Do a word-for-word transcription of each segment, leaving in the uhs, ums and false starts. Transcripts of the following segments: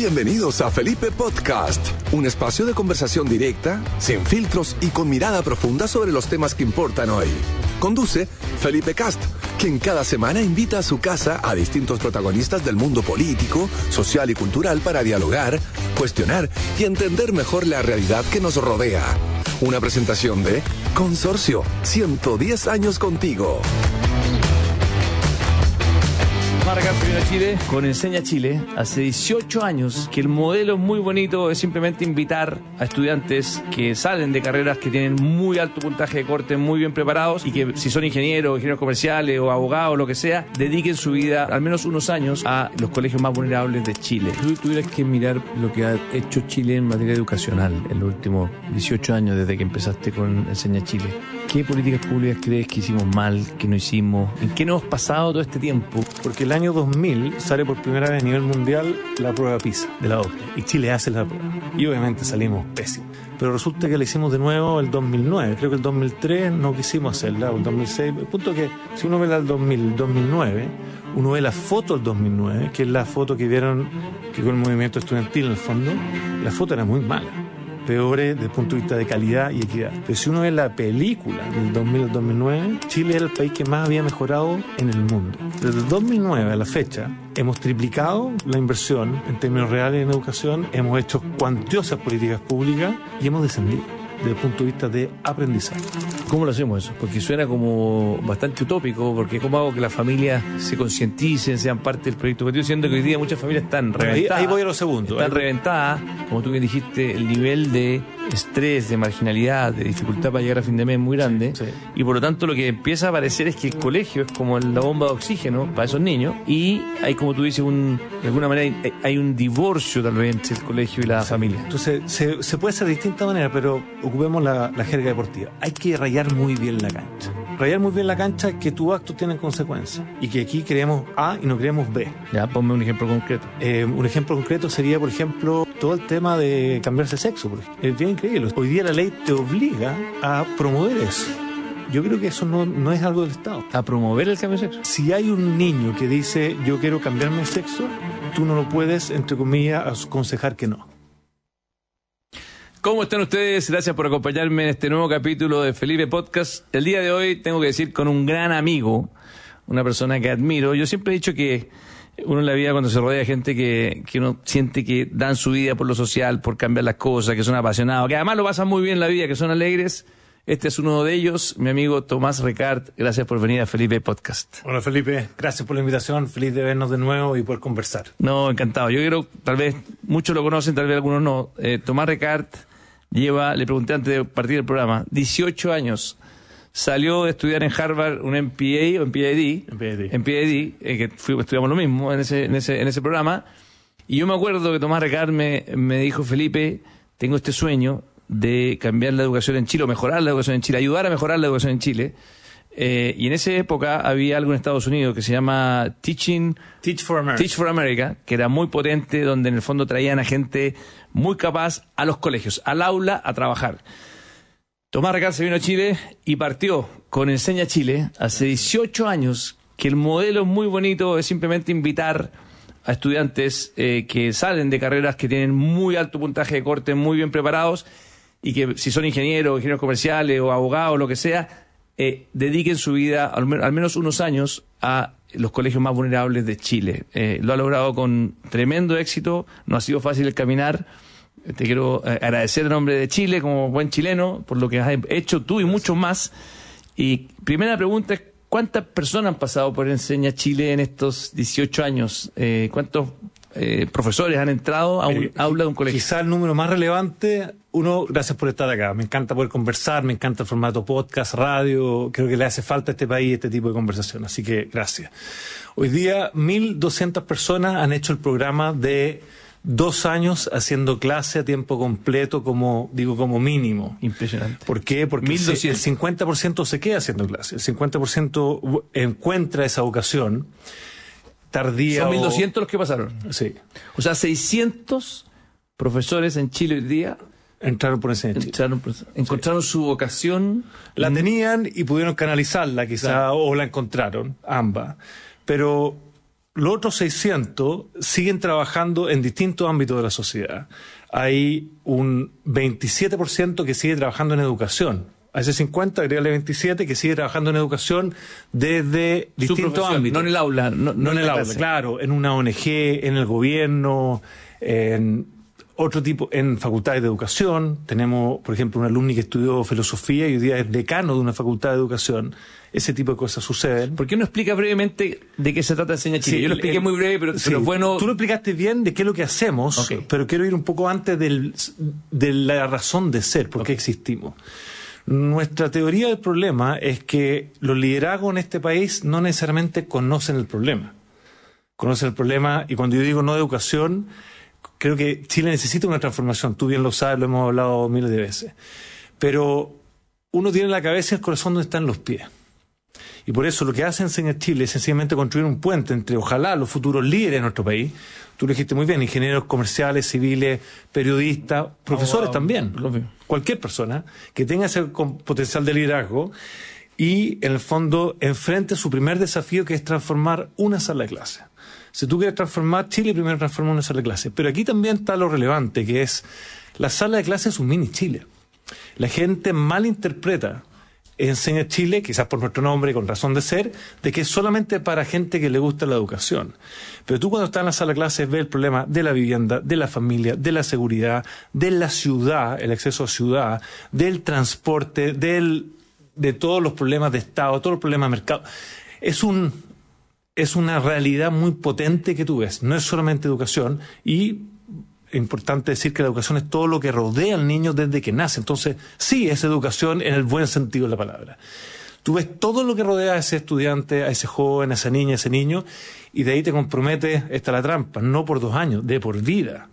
Bienvenidos a Felipe Podcast, un espacio de conversación directa, sin filtros y con mirada profunda sobre los temas que importan hoy. Conduce Felipe Cast, quien cada semana invita a su casa a distintos protagonistas del mundo político, social y cultural para dialogar, cuestionar y entender mejor la realidad que nos rodea. Una presentación de Consorcio, ciento diez años contigo. Marca Primero Chile con Enseña Chile. Hace dieciocho años que el modelo es muy bonito, es simplemente invitar a estudiantes que salen de carreras que tienen muy alto puntaje de corte, muy bien preparados y que si son ingenieros, ingenieros comerciales o abogados, lo que sea, dediquen su vida al menos unos años a los colegios más vulnerables de Chile. Si tú tuvieras que mirar lo que ha hecho Chile en materia educacional en los últimos dieciocho años desde que empezaste con Enseña Chile, ¿qué políticas públicas crees que hicimos mal, que no hicimos? ¿En qué nos hemos pasado todo este tiempo? Porque el año dos mil sale por primera vez a nivel mundial la prueba PISA de la O C D E y Chile hace la prueba. Y obviamente salimos pésimos. Pero resulta que la hicimos de nuevo el dos mil nueve. Creo que el dos mil tres no quisimos hacerla, o el dos mil seis. El punto es que si uno ve la del dos mil, el dos mil nueve, uno ve la foto del dos mil nueve, que es la foto que vieron que con el movimiento estudiantil en el fondo, la foto era muy mala. Peores desde el punto de vista de calidad y equidad. Pero si uno ve la película del dos mil al dos mil nueve, Chile era el país que más había mejorado en el mundo. Desde el dos mil nueve a la fecha, hemos triplicado la inversión en términos reales en educación, hemos hecho cuantiosas políticas públicas y hemos descendido desde el punto de vista de aprendizaje. ¿Cómo lo hacemos eso? Porque suena como bastante utópico, porque ¿cómo hago que las familias se concienticen, sean parte del proyecto? Porque estoy diciendo que hoy día muchas familias están reventadas. Ahí, ahí voy a lo segundo. Están reventadas, como tú bien dijiste, el nivel de estrés, de marginalidad, de dificultad para llegar a fin de mes es muy grande. Sí. Y por lo tanto lo que empieza a aparecer es que el colegio es como la bomba de oxígeno para esos niños y hay, como tú dices, un, de alguna manera hay, hay un divorcio tal vez entre el colegio y la Sí. familia. Entonces se, se puede hacer de distintas maneras, pero ocupemos la, la jerga deportiva. Hay que rayar muy bien la cancha. Rayar muy bien la cancha es que tus actos tienen consecuencias y que aquí creemos A y no creemos B. Ya, ponme un ejemplo concreto. Eh, un ejemplo concreto sería, por ejemplo, todo el tema de cambiarse de sexo. Por ejemplo. Es bien increíble. Hoy día la ley te obliga a promover eso. Yo creo que eso no, no es algo del Estado. A promover el cambio de sexo. Si hay un niño que dice yo quiero cambiarme de sexo, tú no lo puedes, entre comillas, aconsejar que no. ¿Cómo están ustedes? Gracias por acompañarme en este nuevo capítulo de Felipe Podcast. El día de hoy tengo que decir con un gran amigo, una persona que admiro. Yo siempre he dicho que uno en la vida cuando se rodea de gente que, que uno siente que dan su vida por lo social, por cambiar las cosas, que son apasionados, que además lo pasan muy bien en la vida, que son alegres. Este es uno de ellos, mi amigo Tomás Recart. Gracias por venir a Felipe Podcast. Hola Felipe, gracias por la invitación, feliz de vernos de nuevo y poder conversar. No, encantado. Yo quiero, tal vez muchos lo conocen, tal vez algunos no. Eh, Tomás Recart lleva, le pregunté antes de partir del programa, dieciocho años. Salió de estudiar en Harvard un M P A o M P H D, M P H D, M P H D eh, que fui, estudiamos lo mismo en ese, en ese, en ese programa. Y yo me acuerdo que Tomás Recart me, me dijo, Felipe, tengo este sueño de cambiar la educación en Chile, o mejorar la educación en Chile, ayudar a mejorar la educación en Chile. Eh, y en esa época había algo en Estados Unidos que se llama Teaching Teach for America. Teach for America, que era muy potente, donde en el fondo traían a gente muy capaz a los colegios, al aula, a trabajar. Tomás Recart se vino a Chile y partió con Enseña Chile hace dieciocho años, que el modelo es muy bonito, es simplemente invitar a estudiantes eh, que salen de carreras que tienen muy alto puntaje de corte, muy bien preparados, y que si son ingenieros, ingenieros comerciales o abogados, lo que sea, eh, dediquen su vida al, al menos unos años a los colegios más vulnerables de Chile. Eh, lo ha logrado con tremendo éxito, no ha sido fácil el caminar. Te quiero eh, agradecer en nombre de Chile, como buen chileno, por lo que has hecho tú y muchos más. Y primera pregunta es, ¿cuántas personas han pasado por Enseña Chile en estos dieciocho años? Eh, ¿Cuántos eh, profesores han entrado a un eh, aula de un colegio? Quizá el número más relevante, uno, gracias por estar acá. Me encanta poder conversar, me encanta el formato podcast, radio. Creo que le hace falta a este país este tipo de conversación, así que gracias. Hoy día, mil doscientas personas han hecho el programa de dos años haciendo clase a tiempo completo, como digo, como mínimo. Impresionante. ¿Por qué? Porque mil doscientos. el cincuenta por ciento se queda haciendo clase, el cincuenta por ciento encuentra esa vocación tardía. Son o... mil doscientos los que pasaron. Sí. O sea, seiscientos profesores en Chile hoy día entraron por Enseña Chile. Entraron por, encontraron sí. su vocación. La tenían y pudieron canalizarla quizá, claro. O la encontraron, ambas. Pero los otros seiscientos siguen trabajando en distintos ámbitos de la sociedad. Hay un veintisiete por ciento que sigue trabajando en educación. A ese cincuenta, agregale veintisiete, que sigue trabajando en educación desde distintos ámbitos. No en el aula. No, no, no en el aula, clase. Claro. En una O N G, en el gobierno, en otro tipo, en facultades de educación. Tenemos, por ejemplo, un alumni que estudió filosofía y hoy día es decano de una facultad de educación. Ese tipo de cosas suceden. ¿Por qué no explica brevemente de qué se trata Enseña Chile? Sí, yo lo expliqué el, muy breve, pero, sí, pero bueno... Tú lo explicaste bien de qué es lo que hacemos, okay. Pero quiero ir un poco antes del, de la razón de ser, por qué okay. existimos. Nuestra teoría del problema es que los liderazgos en este país no necesariamente conocen el problema. Conocen el problema, y cuando yo digo no de educación, creo que Chile necesita una transformación. Tú bien lo sabes, lo hemos hablado miles de veces. Pero uno tiene la cabeza y el corazón donde están los pies. Y por eso lo que hace Enseña Chile es sencillamente construir un puente entre, ojalá, los futuros líderes de nuestro país. Tú lo dijiste muy bien, ingenieros comerciales, civiles, periodistas, profesores oh, wow. también. Cualquier persona que tenga ese potencial de liderazgo y, en el fondo, enfrente su primer desafío, que es transformar una sala de clase. Si tú quieres transformar Chile, primero transforma una sala de clase. Pero aquí también está lo relevante, que es la sala de clase es un mini Chile. La gente malinterpreta Enseña Chile, quizás por nuestro nombre, con razón de ser, de que es solamente para gente que le gusta la educación. Pero tú cuando estás en la sala de clases ves el problema de la vivienda, de la familia, de la seguridad, de la ciudad, el acceso a ciudad, del transporte, del, de todos los problemas de Estado, todos los problemas de mercado. Es un, es una realidad muy potente que tú ves. No es solamente educación y... Es importante decir que la educación es todo lo que rodea al niño desde que nace. Entonces, sí, es educación en el buen sentido de la palabra. Tú ves todo lo que rodea a ese estudiante, a ese joven, a esa niña, a ese niño, y de ahí te comprometes, esta es la trampa, no por dos años, de por vida,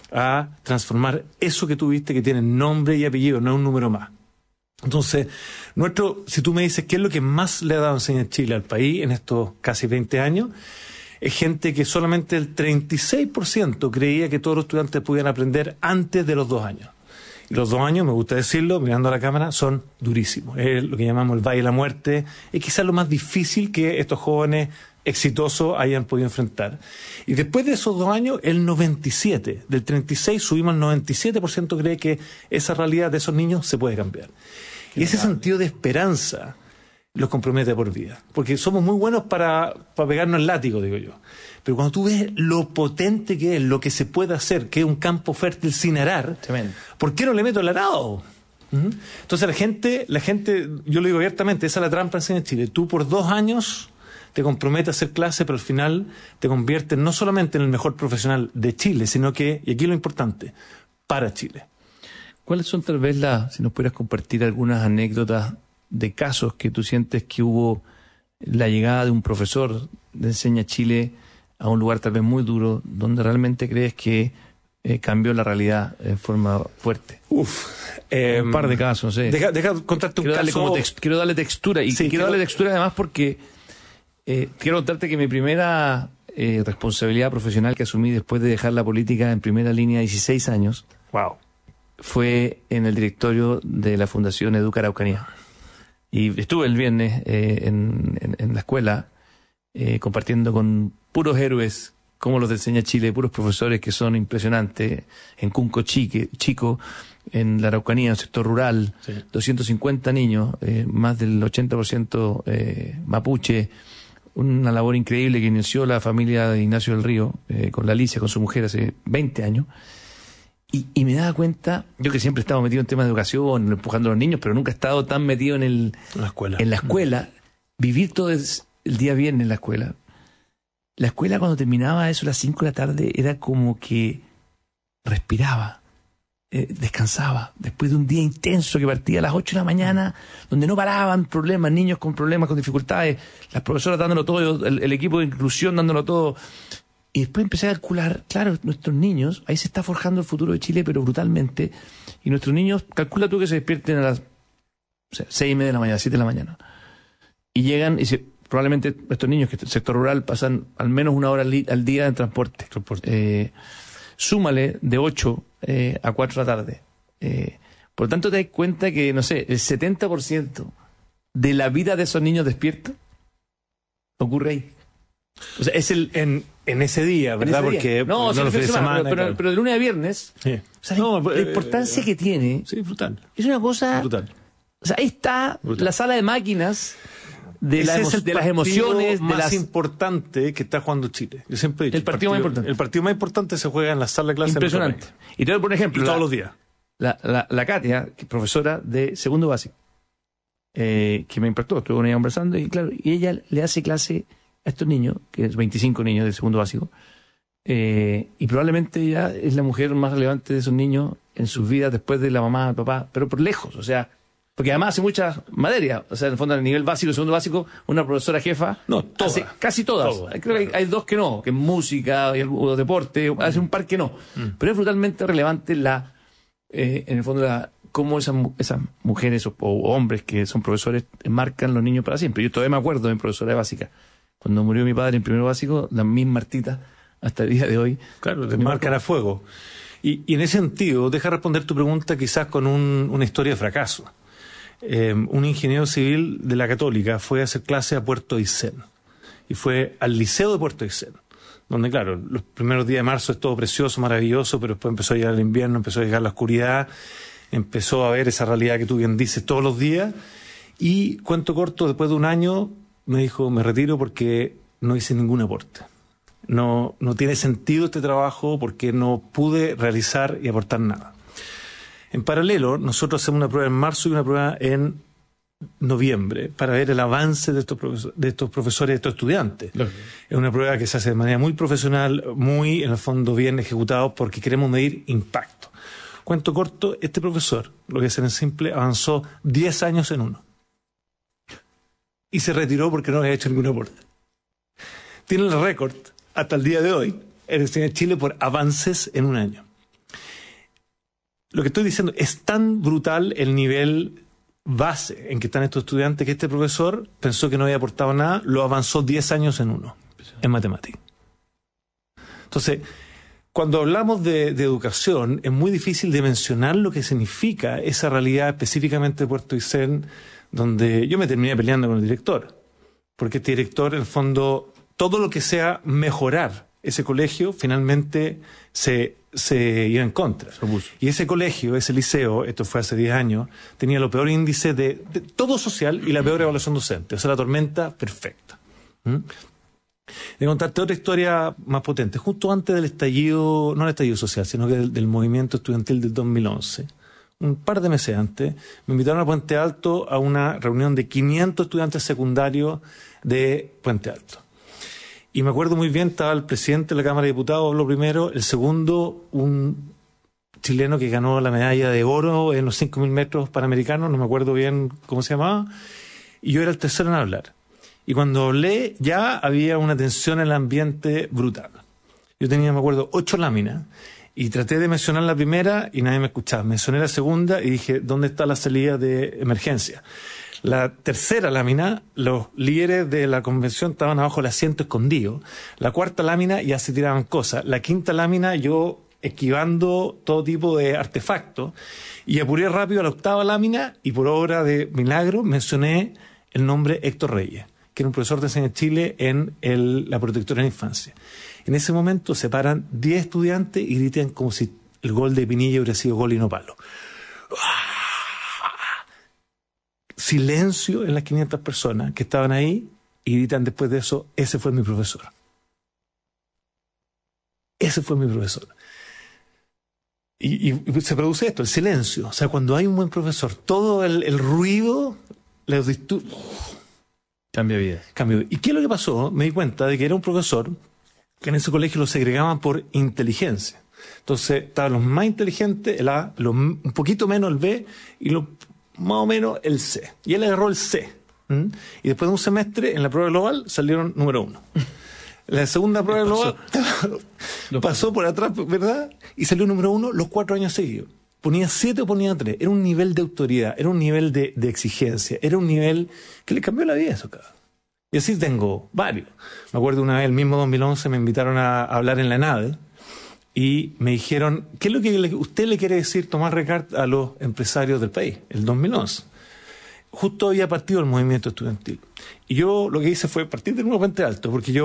a transformar eso que tú viste que tiene nombre y apellido, no es un número más. Entonces, nuestro, si tú me dices qué es lo que más le ha dado Enseña Chile al país en estos casi veinte años, es gente que solamente el treinta y seis por ciento creía que todos los estudiantes pudieran aprender antes de los dos años. Y los dos años, me gusta decirlo, mirando a la cámara, son durísimos. Es lo que llamamos el valle de la muerte. Es quizás lo más difícil que estos jóvenes exitosos hayan podido enfrentar. Y después de esos dos años, el noventa y siete por ciento, del treinta y seis subimos al noventa y siete por ciento cree que esa realidad de esos niños se puede cambiar. Qué y ese grave. Sentido de esperanza los compromete por vida. Porque somos muy buenos para, para pegarnos el látigo, digo yo. Pero cuando tú ves lo potente que es, lo que se puede hacer, que es un campo fértil sin arar, tremendo. ¿Por qué no le meto el arado? ¿Mm? Entonces la gente, la gente, yo lo digo abiertamente, esa es la trampa en Chile. Tú por dos años te comprometes a hacer clase, pero al final te conviertes no solamente en el mejor profesional de Chile, sino que, y aquí lo importante, para Chile. ¿Cuáles son tal vez las, si nos pudieras compartir algunas anécdotas de casos que tú sientes que hubo la llegada de un profesor de Enseña Chile a un lugar tal vez muy duro, donde realmente crees que eh, cambió la realidad de forma fuerte? Uf, eh, un par de casos, no sé. Deja, deja contarte un quiero caso. Darle como text, quiero darle textura, y sí, quiero, quiero darle textura además porque eh, quiero contarte que mi primera eh, responsabilidad profesional que asumí después de dejar la política en primera línea, dieciséis años, wow, fue en el directorio de la Fundación Educa Araucanía. Y estuve el viernes eh, en, en, en la escuela eh, compartiendo con puros héroes como los de Enseña Chile, puros profesores que son impresionantes, en Cunco Chique, Chico, en la Araucanía, en el sector rural, sí. doscientos cincuenta niños, eh, más del ochenta por ciento eh, mapuche, una labor increíble que inició la familia de Ignacio del Río, eh, con la Alicia, con su mujer, hace veinte años. Y, y me daba cuenta, yo que siempre he estado metido en temas de educación, empujando a los niños, pero nunca he estado tan metido en el la escuela. En la escuela, vivir todo el, el día viernes en la escuela. La escuela cuando terminaba eso a las cinco de la tarde era como que respiraba, eh, descansaba, después de un día intenso que partía a las ocho de la mañana, donde no paraban problemas, niños con problemas, con dificultades, las profesoras dándolo todo, el, el equipo de inclusión dándolo todo. Y después empecé a calcular, claro, nuestros niños, ahí se está forjando el futuro de Chile, pero brutalmente. Y nuestros niños, calcula tú que se despierten a las o sea, seis y media de la mañana, siete de la mañana. Y llegan, y se, probablemente estos niños que en el sector rural pasan al menos una hora al, al día en transporte. transporte. Eh, súmale de ocho eh, a cuatro de la tarde. Eh, por lo tanto, te das cuenta que, no sé, el setenta por ciento de la vida de esos niños despiertos ocurre ahí. O sea, es el... En, en ese día, ¿verdad? ese día. Porque no, no sí, los fines de semana. pero, Claro. pero de lunes a viernes, Sí. o sea, No, la, la eh, importancia eh, que tiene Sí, brutal. es una cosa... Brutal. O sea, ahí está Brutal. la sala de máquinas de, Ese la emo- es el de las partido emociones, de más las... importante que está jugando Chile. Yo siempre he dicho. El partido más importante. El partido más importante se juega en la sala de clase. Impresionante. Y te doy por ejemplo... Y todos la- los días. La, la, la Katia, que es profesora de segundo básico, eh, que me impactó, estuve con ella conversando y claro, y ella le hace clase a estos niños, que es veinticinco niños de segundo básico, eh, y probablemente ella es la mujer más relevante de esos niños en sus vidas después de la mamá, el papá, pero por lejos, o sea, porque además hace muchas materias, o sea, en el fondo a nivel básico, segundo básico, una profesora jefa, No, todas. hace casi todas, Todas, creo que hay, hay dos que no, que es música, hay algo- deporte, hace un par que no, pero es brutalmente relevante la Eh, en el fondo, la, cómo esas, mu- esas mujeres o, o hombres que son profesores marcan los niños para siempre. Yo todavía me acuerdo de mi profesora de básica. Cuando murió mi padre en primero básico, la misma Martita, hasta el día de hoy. Claro, te marcan a fuego. Y, y en ese sentido, deja responder tu pregunta quizás con un- una historia de fracaso. Eh, un ingeniero civil de la Católica fue a hacer clase a Puerto Aysén. Y fue al Liceo de Puerto Aysén. Donde, claro, los primeros días de marzo es todo precioso, maravilloso, pero después empezó a llegar el invierno, empezó a llegar la oscuridad, empezó a ver esa realidad que tú bien dices todos los días. Y, cuento corto, después de un año, me dijo, me retiro porque no hice ningún aporte. No, no tiene sentido este trabajo porque no pude realizar y aportar nada. En paralelo, nosotros hacemos una prueba en marzo y una prueba en noviembre para ver el avance de estos profesores, de estos profesores, de estos estudiantes. Lógico. Es una prueba que se hace de manera muy profesional, muy, en el fondo, bien ejecutado, porque queremos medir impacto. Cuento corto, este profesor, lo voy a hacer en simple, avanzó diez años en uno. Y se retiró porque no había hecho ningún aporte. Tiene el récord, hasta el día de hoy, en Chile por avances en un año. Lo que estoy diciendo, es tan brutal el nivel base en que están estos estudiantes que este profesor pensó que no había aportado nada, lo avanzó diez años en uno, en matemáticas. Entonces, cuando hablamos de, de educación, es muy difícil de mencionar lo que significa esa realidad específicamente de Puerto Aysén, donde yo me terminé peleando con el director, porque este director, en el fondo, todo lo que sea mejorar ese colegio, finalmente se, se iba en contra. Y ese colegio, ese liceo, esto fue hace diez años, tenía los peores índices de, de todo social y la peor evaluación docente. O sea, la tormenta perfecta. ¿Mm? De contarte otra historia más potente. Justo antes del estallido, no el estallido social, sino que del, del movimiento estudiantil del dos mil once, un par de meses antes, me invitaron a Puente Alto a una reunión de quinientos estudiantes secundarios de Puente Alto. Y me acuerdo muy bien, estaba el presidente de la Cámara de Diputados, habló primero, el segundo, un chileno que ganó la medalla de oro en los cinco mil metros panamericanos, no me acuerdo bien cómo se llamaba, y yo era el tercero en hablar. Y cuando hablé, ya había una tensión en el ambiente brutal. Yo tenía, me acuerdo, ocho láminas, y traté de mencionar la primera y nadie me escuchaba. Mencioné la segunda y dije, ¿dónde está la salida de emergencia? La tercera lámina, los líderes de la convención estaban abajo del asiento escondido. La cuarta lámina ya se tiraban cosas. La quinta lámina yo esquivando todo tipo de artefactos. Y apuré rápido a la octava lámina y por obra de milagro mencioné el nombre Héctor Reyes, que era un profesor de enseñanza en Chile en el, la protectora de la infancia. En ese momento se paran diez estudiantes y gritan como si el gol de Pinilla hubiera sido gol y no palo. Silencio en las quinientas personas que estaban ahí y gritan después de eso, ese fue mi profesor. Ese fue mi profesor. Y, y se produce esto, el silencio. O sea, cuando hay un buen profesor, todo el, el ruido, la auditu- Cambia vida. cambio. ¿Y qué es lo que pasó? Me di cuenta de que era un profesor que en ese colegio lo segregaban por inteligencia. Entonces, estaban los más inteligentes, el A, los, un poquito menos el B y los más o menos el C. Y él agarró el C. ¿Mm? Y después de un semestre, en la prueba global, salieron número uno. La segunda prueba global pasó, pasó por atrás, ¿verdad? Y salió número uno los cuatro años seguidos. Ponía siete o ponía tres. Era un nivel de autoridad, era un nivel de, de exigencia, era un nivel que le cambió la vida a eso, cabrón. Y así tengo varios. Me acuerdo una vez, el mismo dos mil once, me invitaron a, a hablar en la nave y me dijeron, ¿qué es lo que le, usted le quiere decir, Tomás Recart, a los empresarios del país? El dos mil once. Justo había partido el movimiento estudiantil. Y yo lo que hice fue partir de nuevo Puente Alto, porque yo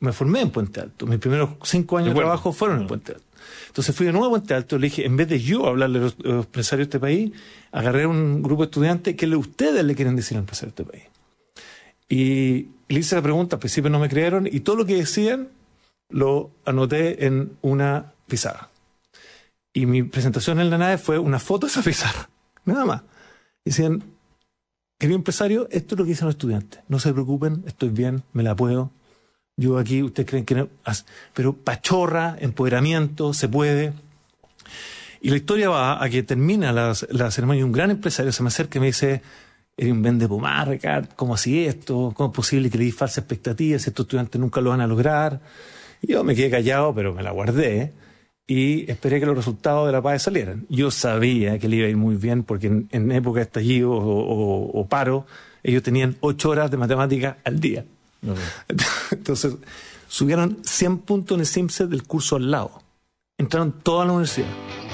me formé en Puente Alto. Mis primeros cinco años de, de trabajo fueron en Puente Alto. Entonces fui de nuevo a Puente Alto, le dije, en vez de yo hablarle a los, a los empresarios de este país, agarré un grupo de estudiantes que le, ustedes le quieren decir a los empresarios de este país. Y le hice la pregunta, al principio no me creyeron, y todo lo que decían lo anoté en una pizarra. Y mi presentación en la nave fue una foto de esa pizarra, nada más. Y decían, querido empresario, esto es lo que dicen los estudiantes. No se preocupen, estoy bien, me la puedo. Yo aquí, ustedes creen que no, pero pachorra, empoderamiento, se puede. Y la historia va a que termina la, la ceremonia y un gran empresario se me acerca y me dice, eres un vende pomar, Ricardo, ¿cómo así esto? ¿Cómo es posible que le di falsas expectativas? Estos estudiantes nunca lo van a lograr. Y yo me quedé callado, pero me la guardé y esperé que los resultados de la PAE salieran. Yo sabía que le iba a ir muy bien porque en, en época de estallido o, o, o paro, ellos tenían ocho horas de matemáticas al día. Okay. Entonces, subieron cien puntos en el SIMSET del curso al lado. Entraron toda la universidad.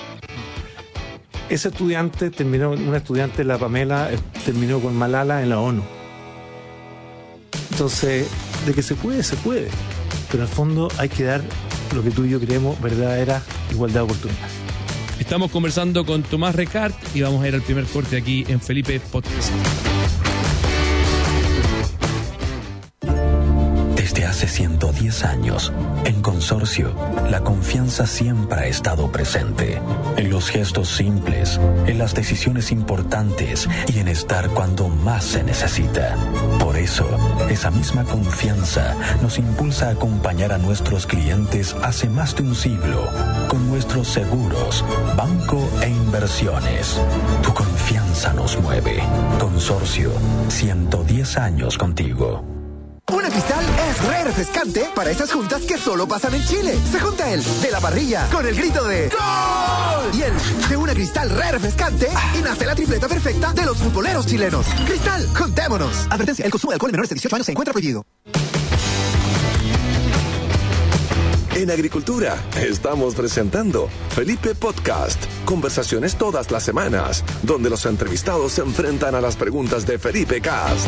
Ese estudiante terminó, una estudiante, la Pamela, terminó con Malala en la ONU. Entonces, de que se puede, se puede. Pero al fondo hay que dar lo que tú y yo creemos, verdadera igualdad de oportunidades. Estamos conversando con Tomás Recart y vamos a ir al primer corte aquí en Felipe Podcast. Desde hace ciento diez años, en Consorcio, la confianza siempre ha estado presente. En los gestos simples, en las decisiones importantes y en estar cuando más se necesita. Por eso, esa misma confianza nos impulsa a acompañar a nuestros clientes hace más de un siglo con nuestros seguros, banco e inversiones. Tu confianza nos mueve. Consorcio, ciento diez años contigo. Una Cristal es re refrescante para esas juntas que solo pasan en Chile. Se junta el de la parrilla con el grito de ¡Gol! Y el de una Cristal re refrescante y nace la tripleta perfecta de los futboleros chilenos. Cristal, juntémonos. Advertencia, el consumo de alcohol en menores de dieciocho años se encuentra prohibido. En Agricultura estamos presentando Felipe Podcast. Conversaciones todas las semanas, donde los entrevistados se enfrentan a las preguntas de Felipe Cast.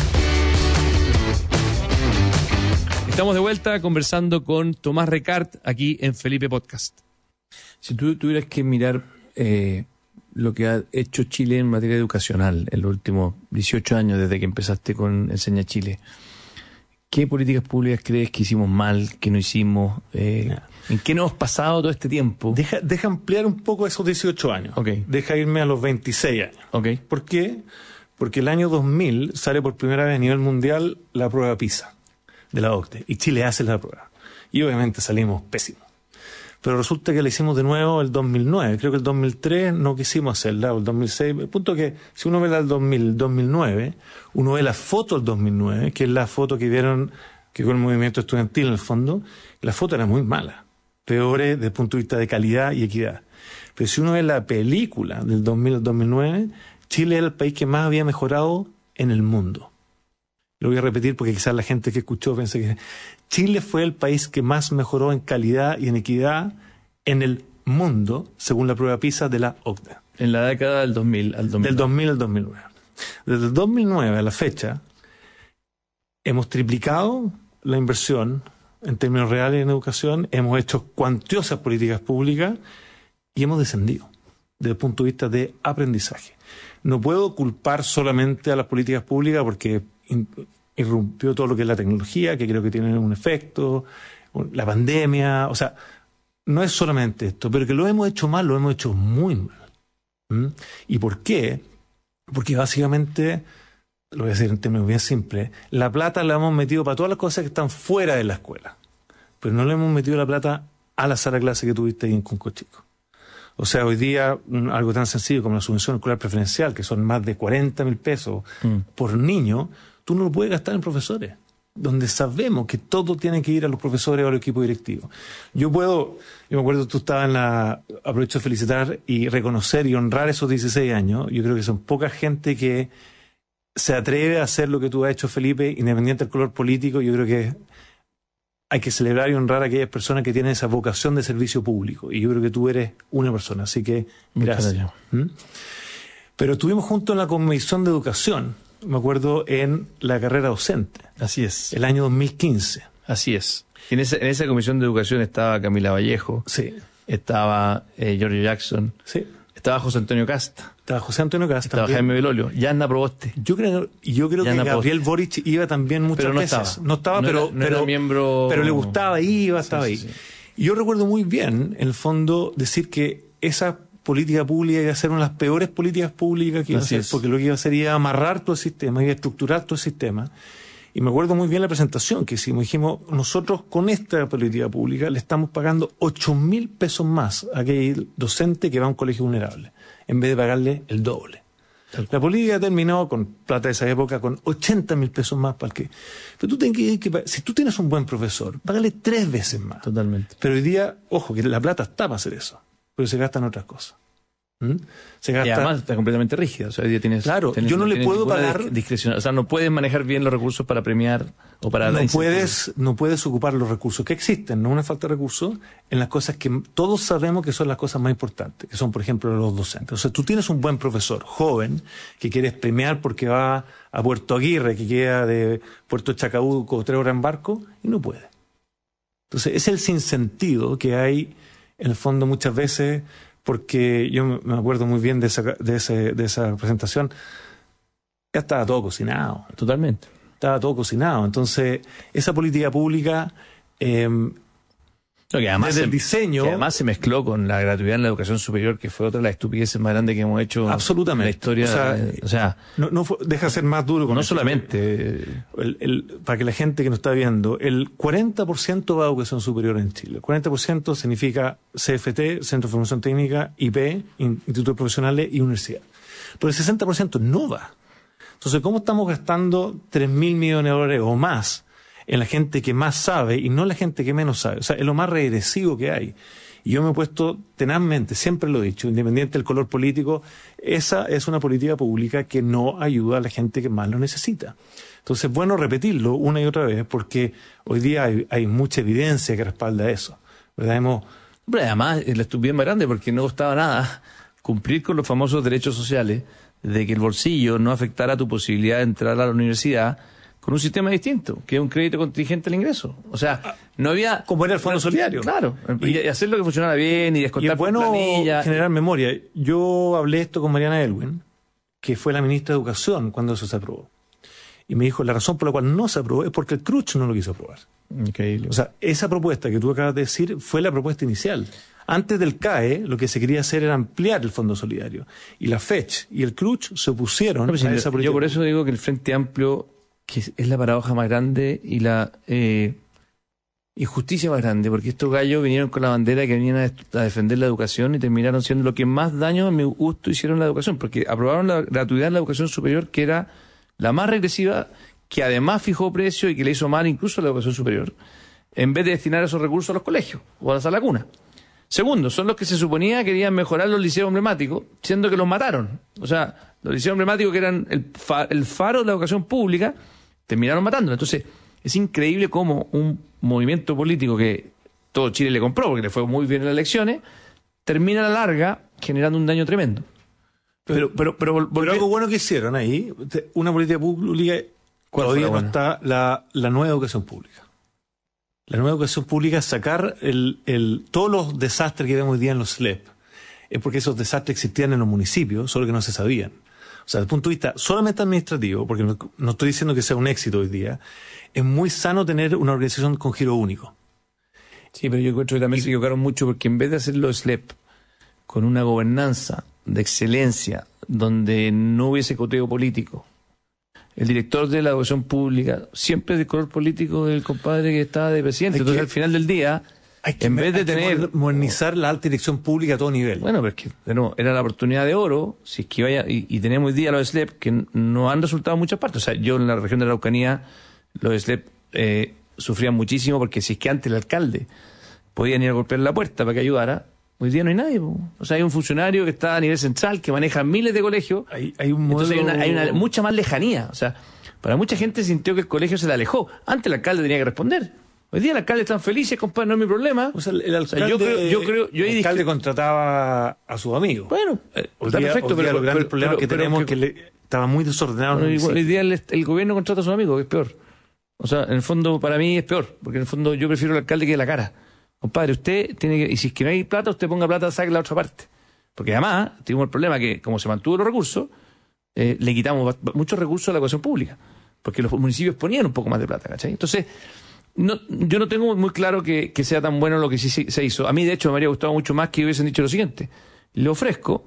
Estamos de vuelta conversando con Tomás Recart aquí en Felipe Podcast. Si tú tuvieras que mirar eh, lo que ha hecho Chile en materia educacional en los últimos dieciocho años desde que empezaste con Enseña Chile, ¿qué políticas públicas crees que hicimos mal, que no hicimos? Eh, ¿En qué nos hemos pasado todo este tiempo? Deja, deja ampliar un poco esos dieciocho años. Okay. Deja irme a los veintiséis años. Okay. ¿Por qué? Porque el año dos mil sale por primera vez a nivel mundial la prueba PISA de la O C D E y Chile hace la prueba. Y obviamente salimos pésimos. Pero resulta que la hicimos de nuevo el dos mil nueve. Creo que el dos mil tres no quisimos hacerla, o el dos mil seis. El punto que si uno ve la del dos mil, dos mil nueve, uno ve la foto del dos mil nueve, que es la foto que vieron que con el movimiento estudiantil en el fondo, la foto era muy mala. Peores desde el punto de vista de calidad y equidad. Pero si uno ve la película del dos mil al dos mil nueve, Chile era el país que más había mejorado en el mundo. Lo voy a repetir porque quizás la gente que escuchó piensa que Chile fue el país que más mejoró en calidad y en equidad en el mundo, según la prueba PISA de la O C D E. En la década del dos mil al dos mil nueve. Del dos mil al dos mil nueve. Desde el dos mil nueve a la fecha, hemos triplicado la inversión en términos reales en educación, hemos hecho cuantiosas políticas públicas y hemos descendido desde el punto de vista de aprendizaje. No puedo culpar solamente a las políticas públicas porque irrumpió todo lo que es la tecnología, que creo que tiene un efecto, la pandemia, o sea, no es solamente esto, pero que lo hemos hecho mal, lo hemos hecho muy mal. ¿Mm? ¿Y por qué? Porque básicamente, lo voy a decir en términos bien simples, la plata la hemos metido para todas las cosas que están fuera de la escuela, pero no le hemos metido la plata a la sala de clase que tuviste ahí en Conco Chico. O sea, hoy día algo tan sencillo como la subvención escolar preferencial, que son más de cuarenta mil pesos mm. por niño, tú no lo puedes gastar en profesores, donde sabemos que todo tiene que ir a los profesores o al equipo directivo. Yo puedo, yo me acuerdo, tú estabas en la, aprovecho de felicitar y reconocer y honrar esos dieciséis años. Yo creo que son poca gente que se atreve a hacer lo que tú has hecho, Felipe, independiente del color político. Yo creo que hay que celebrar y honrar a aquellas personas que tienen esa vocación de servicio público. Y yo creo que tú eres una persona, así que gracias. ¿Mm? Pero estuvimos juntos en la Comisión de Educación, me acuerdo, en la carrera docente. Así es. El año dos mil quince. Así es. En esa, en esa comisión de educación estaba Camila Vallejo, Sí, estaba eh, Giorgio Jackson, sí. estaba José Antonio Casta, Estaba José Antonio Casta. estaba también. Jaime Belolio, Yanna Proboste. Yo creo, yo creo que Yana Gabriel Boric iba también muchas Pero no veces. estaba. No estaba, No pero, era- no pero, era miembro- pero le gustaba, iba, estaba sí, ahí. sí. Y yo recuerdo muy bien, en el fondo, decir que esa política pública iba a ser una de las peores políticas públicas que iba Así a hacer, es. porque lo que iba a hacer iba a amarrar todo el sistema, iba a estructurar todo el sistema. Y me acuerdo muy bien la presentación que hicimos. Dijimos, nosotros con esta política pública le estamos pagando ocho mil pesos más a aquel docente que va a un colegio vulnerable, en vez de pagarle el doble. La política terminó con plata de esa época con ochenta mil pesos más para el que. Pero tú tienes que, que, si tú tienes un buen profesor, págale tres veces más. Totalmente. Pero hoy día, ojo, que la plata está para hacer eso, pero se gasta en otras cosas. ¿Mm? Se gasta. Y además está completamente rígida. O sea, hoy día tienes, Claro, tienes- yo no le tienes puedo ninguna pagar- dis- discreción. O sea, no puedes manejar bien los recursos para premiar o para no dar incentivos. puedes, no puedes ocupar los recursos que existen, no una falta de recursos, en las cosas que todos sabemos que son las cosas más importantes, que son, por ejemplo, los docentes. O sea, tú tienes un buen profesor joven que quieres premiar porque va a Puerto Aguirre, que queda de Puerto Chacabuco tres horas en barco, y no puede. Entonces, es el sinsentido que hay, en el fondo, muchas veces, porque yo me acuerdo muy bien de esa, de ese, de esa presentación, ya estaba todo cocinado. Totalmente. Estaba todo cocinado. Entonces, esa política pública, eh, No, que además desde se, el diseño, que además se mezcló con la gratuidad en la educación superior, que fue otra de las estupideces más grandes que hemos hecho Absolutamente. en la historia. O sea, eh, o sea, no, no fue- deja de ser más duro con no eso. solamente. eh, El- el- para que la gente que nos está viendo, el cuarenta por ciento va a educación superior en Chile. El cuarenta por ciento significa C F T, Centro de Formación Técnica, I P, in- Institutos Profesionales y Universidad. Pero el sesenta por ciento no va. Entonces, ¿cómo estamos gastando tres mil millones de dólares o más en la gente que más sabe y no en la gente que menos sabe? O sea, es lo más regresivo que hay. Y yo me he puesto tenazmente, siempre lo he dicho, independiente del color político, esa es una política pública que no ayuda a la gente que más lo necesita. Entonces, es bueno repetirlo una y otra vez, porque hoy día hay, hay mucha evidencia que respalda eso. ¿Verdad? Hemos, Hombre, además, es la estupidez más grande porque no costaba nada cumplir con los famosos derechos sociales de que el bolsillo no afectara tu posibilidad de entrar a la universidad con un sistema distinto, que es un crédito contingente al ingreso. O sea, no había... como era el Fondo Solidario. Claro, y, y hacerlo que funcionara bien y Y descontar es bueno por planilla. generar memoria. Yo hablé esto con Mariana Elwin, que fue la ministra de Educación cuando eso se aprobó. Y me dijo, la razón por la cual no se aprobó es porque el C R U C H no lo quiso aprobar. Increíble. O sea, esa propuesta que tú acabas de decir fue la propuesta inicial. Antes del C A E, lo que se quería hacer era ampliar el Fondo Solidario. Y la FECH y el C R U C H se opusieron No, pues, a yo- esa política. yo por eso digo que el Frente Amplio, que es, es la paradoja más grande y la eh, injusticia más grande, porque estos gallos vinieron con la bandera que venían a, est- a defender la educación y terminaron siendo lo que más daño a mi gusto hicieron la educación, porque aprobaron la gratuidad en la educación superior, que era la más regresiva, que además fijó precio y que le hizo mal incluso a la educación superior, en vez de destinar esos recursos a los colegios o a la sala cuna. Segundo, son los que se suponía querían mejorar los liceos emblemáticos, siendo que los mataron. O sea, los liceos emblemáticos que eran el, fa- el faro de la educación pública, terminaron matándolos. Entonces, es increíble cómo un movimiento político que todo Chile le compró, porque le fue muy bien en las elecciones, termina a la larga generando un daño tremendo. Pero, pero, pero, vol- Pero volvi- algo bueno que hicieron ahí, te- una política pública, ¿Cuál fue todavía la no buena? está la, la nueva educación pública. La nueva educación pública es sacar el, el, todos los desastres que vemos hoy día en los S L E P. Es porque esos desastres existían en los municipios, solo que no se sabían. O sea, desde el punto de vista solamente administrativo, porque no, no estoy diciendo que sea un éxito hoy día, es muy sano tener una organización con giro único. Sí, pero yo encuentro que también se equivocaron mucho porque en vez de hacerlo S L E P con una gobernanza de excelencia donde no hubiese coteo político, el director de la educación pública siempre es de color político del compadre que estaba de presidente. Hay Entonces, que- al final del día, Hay que, en vez de hay que tener... modernizar la alta dirección pública a todo nivel. Bueno, pero es que de nuevo, era la oportunidad de oro, si es que vaya, y, y tenemos hoy día los S L E P que no han resultado en muchas partes. O sea, yo en la región de la Araucanía, los S L E P eh, sufrían muchísimo porque si es que antes el alcalde podían ir a golpear la puerta para que ayudara, hoy día no hay nadie. Po. O sea, hay un funcionario que está a nivel central, que maneja miles de colegios. Hay, hay un modelo... Entonces hay una, hay una mucha más lejanía. O sea, para mucha gente sintió que el colegio se le alejó. Antes el alcalde tenía que responder. Hoy día el alcalde están felices, compadre, no es mi problema. O sea, el, el O sea, alcalde, yo creo, yo creo, yo ahí el alcalde discre- contrataba a sus amigos. Bueno, eh, Hoy está día- perfecto, hoy día pero los grandes pero- problemas pero- que pero tenemos que- que le, estaba muy desordenado. en bueno, el igual, hoy municipio. día el, el gobierno contrata a sus amigos, que es peor. O sea, en el fondo para mí es peor, porque en el fondo yo prefiero al alcalde que la cara. Compadre, usted tiene que, y si es que no hay plata, usted ponga plata, saque la otra parte. Porque además, tuvimos el problema que, como se mantuvo los recursos, eh, le quitamos muchos recursos a la educación pública. Porque los municipios ponían un poco más de plata, ¿cachai? Entonces, no, yo no tengo muy claro que, que sea tan bueno lo que sí se, se hizo. A mí, de hecho, me habría gustado mucho más que hubiesen dicho lo siguiente. Le ofrezco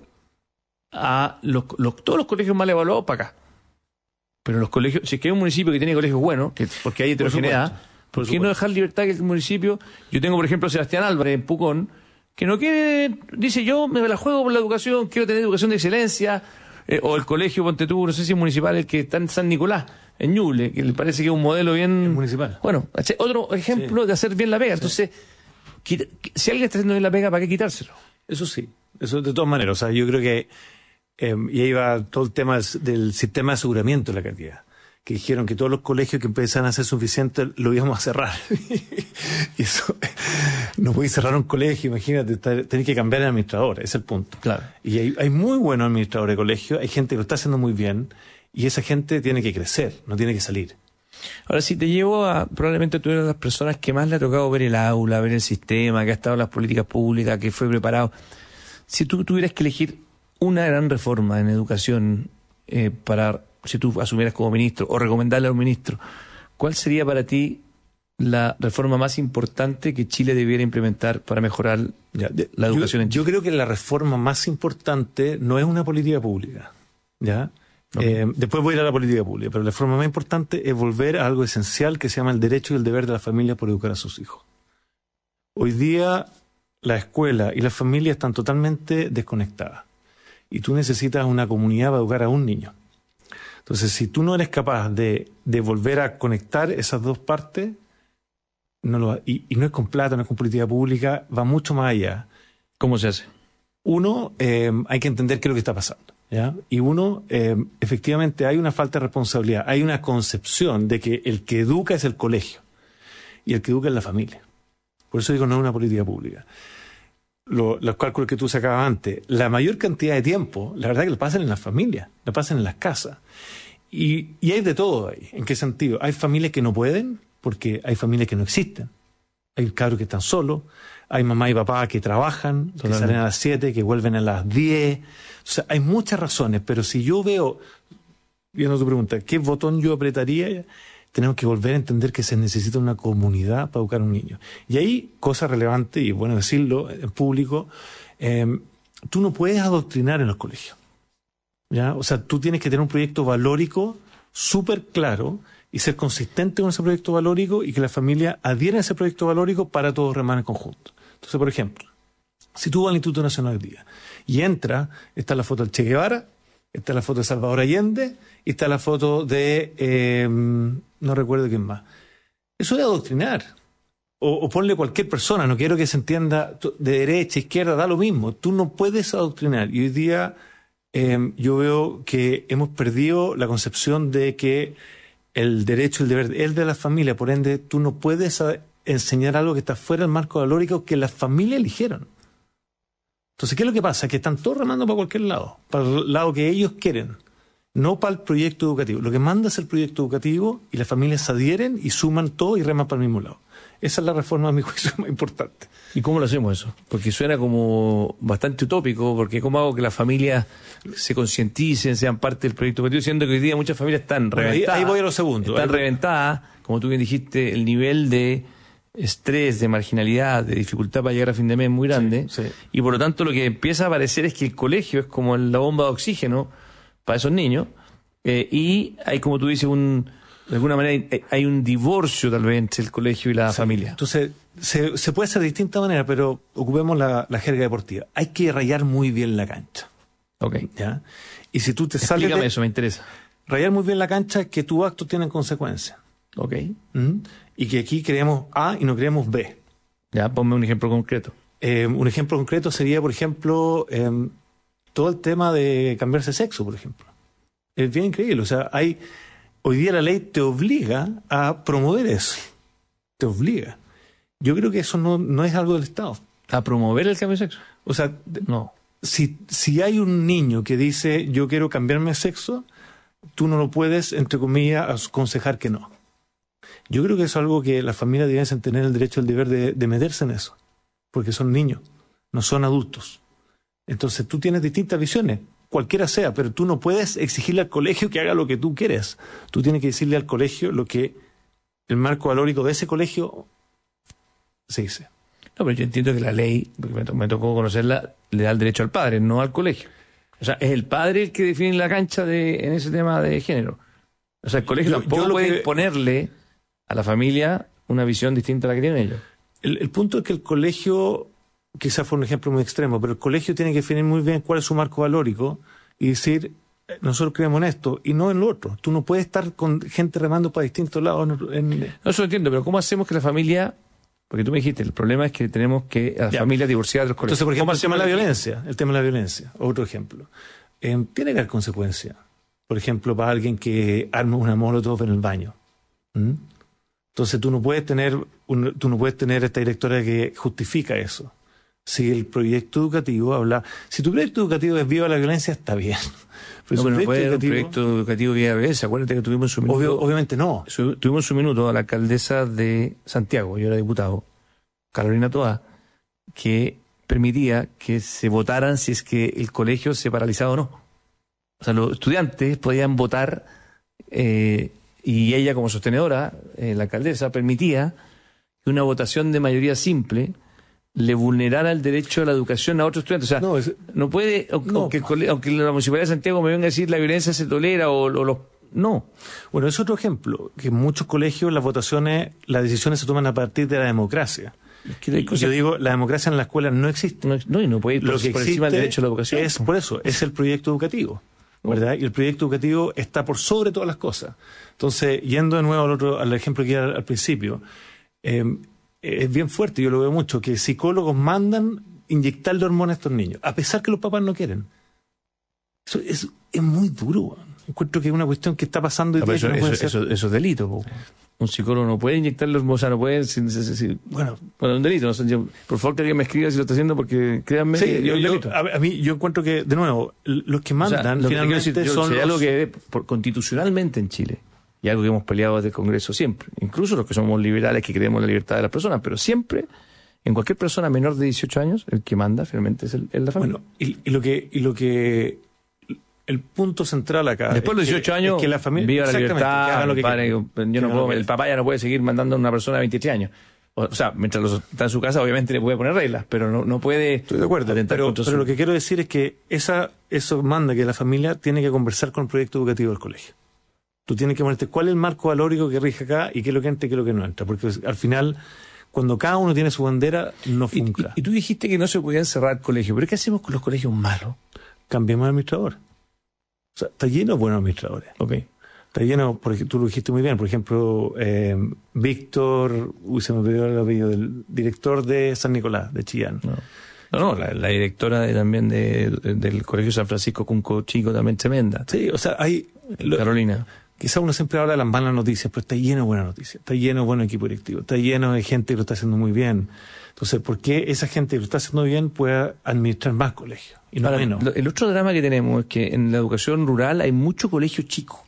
a los, los, todos los colegios mal evaluados para acá. Pero los colegios, si es que hay un municipio que tiene colegios buenos, que, porque hay heterogeneidad, ¿por, ¿por qué no dejar libertad que el municipio? Yo tengo, por ejemplo, a Sebastián Álvarez en Pucón, que no quiere, dice, yo me la juego por la educación, quiero tener educación de excelencia, eh, o el colegio, ponte tú, no sé si es municipal, el que está en San Nicolás, en Ñuble, que le parece que es un modelo bien... Es municipal. Bueno, otro ejemplo sí. de hacer bien la pega. Entonces, sí. si alguien está haciendo bien la pega, ¿para qué quitárselo? Eso sí, eso de todas maneras. O sea, yo creo que, eh, y ahí va todo el tema del sistema de aseguramiento de la cantidad, que dijeron que todos los colegios que empezaran a ser suficientes lo íbamos a cerrar. Y eso, no podéis cerrar un colegio, imagínate, tenéis que cambiar el administrador, ese es el punto. Claro. Y hay, hay muy buenos administradores de colegio, hay gente que lo está haciendo muy bien, y esa gente tiene que crecer, no tiene que salir. Ahora, si te llevo a, probablemente tú eres de las personas que más le ha tocado ver el aula, ver el sistema, que ha estado en las políticas públicas, que fue preparado. Si tú tuvieras que elegir una gran reforma en educación eh, para, si tú asumieras como ministro, o recomendarle a un ministro, ¿cuál sería para ti la reforma más importante que Chile debiera implementar para mejorar ya, de, la educación yo, en Chile? Yo creo que la reforma más importante no es una política pública, ¿ya? Okay. Eh, después voy a ir a la política pública, pero la reforma más importante es volver a algo esencial que se llama el derecho y el deber de la familia por educar a sus hijos. Hoy día la escuela y la familia están totalmente desconectadas y tú necesitas una comunidad para educar a un niño. Entonces, si tú no eres capaz de, de volver a conectar esas dos partes, no lo, y, y no es con plata, no es con política pública, va mucho más allá. ¿Cómo se hace? Uno, eh, hay que entender qué es lo que está pasando. ¿Ya? Y uno, eh, efectivamente hay una falta de responsabilidad, hay una concepción de que el que educa es el colegio y el que educa es la familia. Por eso digo, no es una política pública. Lo, los cálculos que tú sacabas antes, la mayor cantidad de tiempo, la verdad que lo pasan en las familias, lo pasan en las casas. Y, y hay de todo ahí. ¿En qué sentido? Hay familias que no pueden, porque hay familias que no existen. Hay cabros que están solos, hay mamá y papá que trabajan, que Totalmente. salen a las siete, que vuelven a las diez. O sea, hay muchas razones, pero si yo veo, viendo tu pregunta, ¿qué botón yo apretaría? Tenemos que volver a entender que se necesita una comunidad para educar a un niño. Y ahí, cosa relevante, y bueno decirlo en público, eh, tú no puedes adoctrinar en los colegios, ¿ya? O sea, tú tienes que tener un proyecto valórico súper claro y ser consistente con ese proyecto valórico y que la familia adhiera a ese proyecto valórico para todos remar en conjunto. Entonces, por ejemplo, si tú vas al Instituto Nacional hoy día y entra, está la foto del Che Guevara, está la foto de Salvador Allende y está la foto de, eh, no recuerdo quién más. Eso es adoctrinar. O, o ponle cualquier persona, no quiero que se entienda de derecha, izquierda, da lo mismo. Tú no puedes adoctrinar. Y hoy día eh, yo veo que hemos perdido la concepción de que el derecho, el deber, el de la familia, por ende, tú no puedes enseñar algo que está fuera del marco valórico que las familias eligieron. Entonces, ¿qué es lo que pasa? Que están todos remando para cualquier lado, para el lado que ellos quieren, no para el proyecto educativo. Lo que manda es el proyecto educativo y las familias se adhieren y suman todo y reman para el mismo lado. Esa es la reforma, a mi juicio, más importante. ¿Y cómo lo hacemos eso? Porque suena como bastante utópico, porque ¿cómo hago que las familias se concienticen, sean parte del proyecto educativo? Siendo que hoy día muchas familias están bueno, reventadas. Ahí, ahí voy a lo segundo. Están ahí... reventadas, como tú bien dijiste, el nivel de estrés, de marginalidad, de dificultad para llegar a fin de mes es muy grande. Sí, sí. Y por lo tanto lo que empieza a aparecer es que el colegio es como la bomba de oxígeno para esos niños. Eh, y hay, como tú dices, un... de alguna manera hay un divorcio tal vez entre el colegio y la sí. familia. Entonces, se, se puede hacer de distintas maneras, pero ocupemos la, la jerga deportiva. Hay que rayar muy bien la cancha. Ok. ¿Ya? Y si tú te Explícame sales de... eso, me interesa. Rayar muy bien la cancha es que tus actos tienen consecuencias. Ok. ¿Mm? Y que aquí creemos A y no creemos B. Ya, ponme un ejemplo concreto. Eh, un ejemplo concreto sería, por ejemplo, eh, todo el tema de cambiarse sexo, por ejemplo. Es bien increíble. O sea, hay... Hoy día la ley te obliga a promover eso. Te obliga. Yo creo que eso no, no es algo del Estado. ¿A promover el cambio de sexo? O sea, no. Si, si hay un niño que dice yo quiero cambiarme de sexo, tú no lo puedes, entre comillas, aconsejar que no. Yo creo que eso es algo que las familias deben tener el derecho, el deber de, de meterse en eso, porque son niños, no son adultos. Entonces tú tienes distintas visiones, cualquiera sea, pero tú no puedes exigirle al colegio que haga lo que tú quieres. Tú tienes que decirle al colegio lo que el marco valórico de ese colegio se dice. No, pero yo entiendo que la ley, porque me, to- me tocó conocerla, le da el derecho al padre, no al colegio. O sea, es el padre el que define la cancha de, en ese tema de género. O sea, el colegio Yo- tampoco yo lo puede que- imponerle a la familia una visión distinta a la que tienen ellos. El, el punto es que el colegio, quizás fue un ejemplo muy extremo, pero el colegio tiene que definir muy bien cuál es su marco valórico y decir, eh, nosotros creemos en esto y no en lo otro. Tú no puedes estar con gente remando para distintos lados. En, en- No, eso lo entiendo, pero ¿cómo hacemos que la familia... Porque tú me dijiste, el problema es que tenemos que a la Ya. familia divorciar de los colegios. Entonces, por ejemplo, ¿Cómo el tema de la hacemos- violencia, el tema de la violencia, otro ejemplo. Eh, tiene que haber consecuencias. Por ejemplo, para alguien que arma una molotov en el baño. ¿Mm? Entonces tú no puedes tener un- tú no puedes tener esta directora que justifica eso. Si el proyecto educativo habla, si tu proyecto educativo es viva la violencia, está bien. Pero No, si pero no tu puede haber un educativo- proyecto educativo vía violencia. Acuérdate que tuvimos en su minuto... obvio- obviamente no. Su- tuvimos en su minuto a la alcaldesa de Santiago, yo era diputado, Carolina Toa, que permitía que se votaran si es que el colegio se paralizaba o no. O sea, los estudiantes podían votar eh, y ella como sostenedora, eh, la alcaldesa, permitía que una votación de mayoría simple le vulnerara el derecho a la educación a otros estudiantes. O sea, No, es- no puede, aunque, No. aunque el cole- aunque la Municipalidad de Santiago me venga a decir la violencia se tolera o, o los... No. Bueno, es otro ejemplo, que en muchos colegios las votaciones, las decisiones se toman a partir de la democracia. Es que hay Y cosas- yo digo, la democracia en la escuela no existe. no, no, y no puede ir por, Lo que por encima del existe derecho a la educación. es, por eso, es el proyecto educativo, ¿verdad? Y el proyecto educativo está por sobre todas las cosas. Entonces, yendo de nuevo al otro, al ejemplo que era al, al principio, eh, es bien fuerte, yo lo veo mucho, que psicólogos mandan inyectarle hormonas a estos niños, a pesar que los papás no quieren. Eso es, es muy duro. Encuentro que es una cuestión que está pasando y No, pero que eso, no puede eso- ser. eso- eso es delito. Po. Un psicólogo no puede inyectarle hormonas, o sea, no puede... sin- sin- sin- Bueno, bueno, es un delito. No sé, yo- por favor, que alguien me escriba si lo está haciendo, porque créanme sí, que yo- es un yo- delito. a, a mí yo encuentro que, de nuevo, los que O sea, mandan lo que te quiero finalmente decir, yo- son si hay algo los- que por, constitucionalmente en Chile, y algo que hemos peleado desde el Congreso siempre, incluso los que somos liberales que creemos en la libertad de las personas, pero siempre, en cualquier persona menor de dieciocho años, el que manda finalmente es, el, es la familia. Bueno, y, y lo que y lo que el punto central acá Después de los es que- dieciocho años, es que la familia viva la exactamente, libertad, que hagan lo que compadre, quieran. yo no Que hagan puedo, lo que el papá ya no puede seguir mandando a una persona de veintitrés años. O, o sea, mientras los, está en su casa, obviamente le puede poner reglas, pero no, no puede... Estoy de acuerdo, atentar pero, contra pero su- lo que quiero decir es que esa eso manda que la familia tiene que conversar con el proyecto educativo del colegio. Tú tienes que ponerte cuál es el marco valórico que rige acá y qué es lo que entra y qué es lo que no entra, porque al final, cuando cada uno tiene su bandera, no Y, funca. y- y tú dijiste que no se podían cerrar colegios, pero ¿qué hacemos con los colegios malos? Cambiemos de administrador. O sea, está lleno de buenos administradores. Ok. Está lleno, porque tú lo dijiste muy bien, por ejemplo, eh, Víctor, uy, se me olvidó el apellido, del director de San Nicolás, de Chillán. No, no, no, la, la directora de- también de- de- del Colegio San Francisco Cunco Chico también tremenda. Sí, o sea, hay... lo- Carolina. Quizá uno siempre habla de las malas noticias, pero está lleno de buenas noticias, está lleno de buen equipo directivo, está lleno de gente que lo está haciendo muy bien. Entonces, ¿por qué esa gente que lo está haciendo bien puede administrar más colegios y no Ahora, menos? lo- el otro drama que tenemos es que en la educación rural hay mucho colegio chico,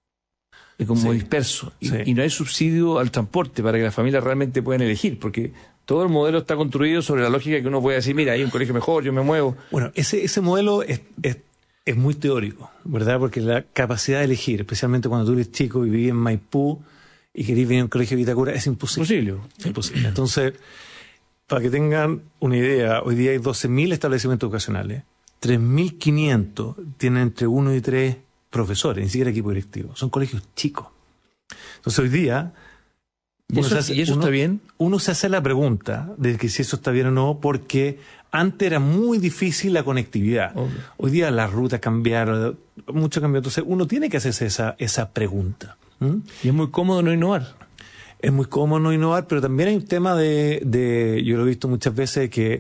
y como Sí, disperso, y, sí. y no hay subsidio al transporte para que las familias realmente puedan elegir, porque todo el modelo está construido sobre la lógica que uno puede decir, mira, hay un colegio mejor, yo me muevo. Bueno, ese, ese modelo es, es, es muy teórico, ¿verdad? Porque la capacidad de elegir, especialmente cuando tú eres chico y vivís en Maipú y querés venir a un colegio de Vitacura, es imposible. Posible. Es imposible. Entonces, para que tengan una idea, hoy día hay doce mil establecimientos educacionales, tres mil quinientos tienen entre uno y tres profesores, ni siquiera equipo directivo. Son colegios chicos. Entonces, hoy día... ¿Y uno eso, se hace- y eso uno- está bien? Uno se hace la pregunta de que si eso está bien o no, porque antes era muy difícil la conectividad. Obvio. Hoy día las rutas cambiaron, mucho cambió. Entonces, uno tiene que hacerse esa, esa pregunta. ¿Mm? Y es muy cómodo no innovar. Es muy cómodo no innovar, pero también hay un tema de, de, yo lo he visto muchas veces, que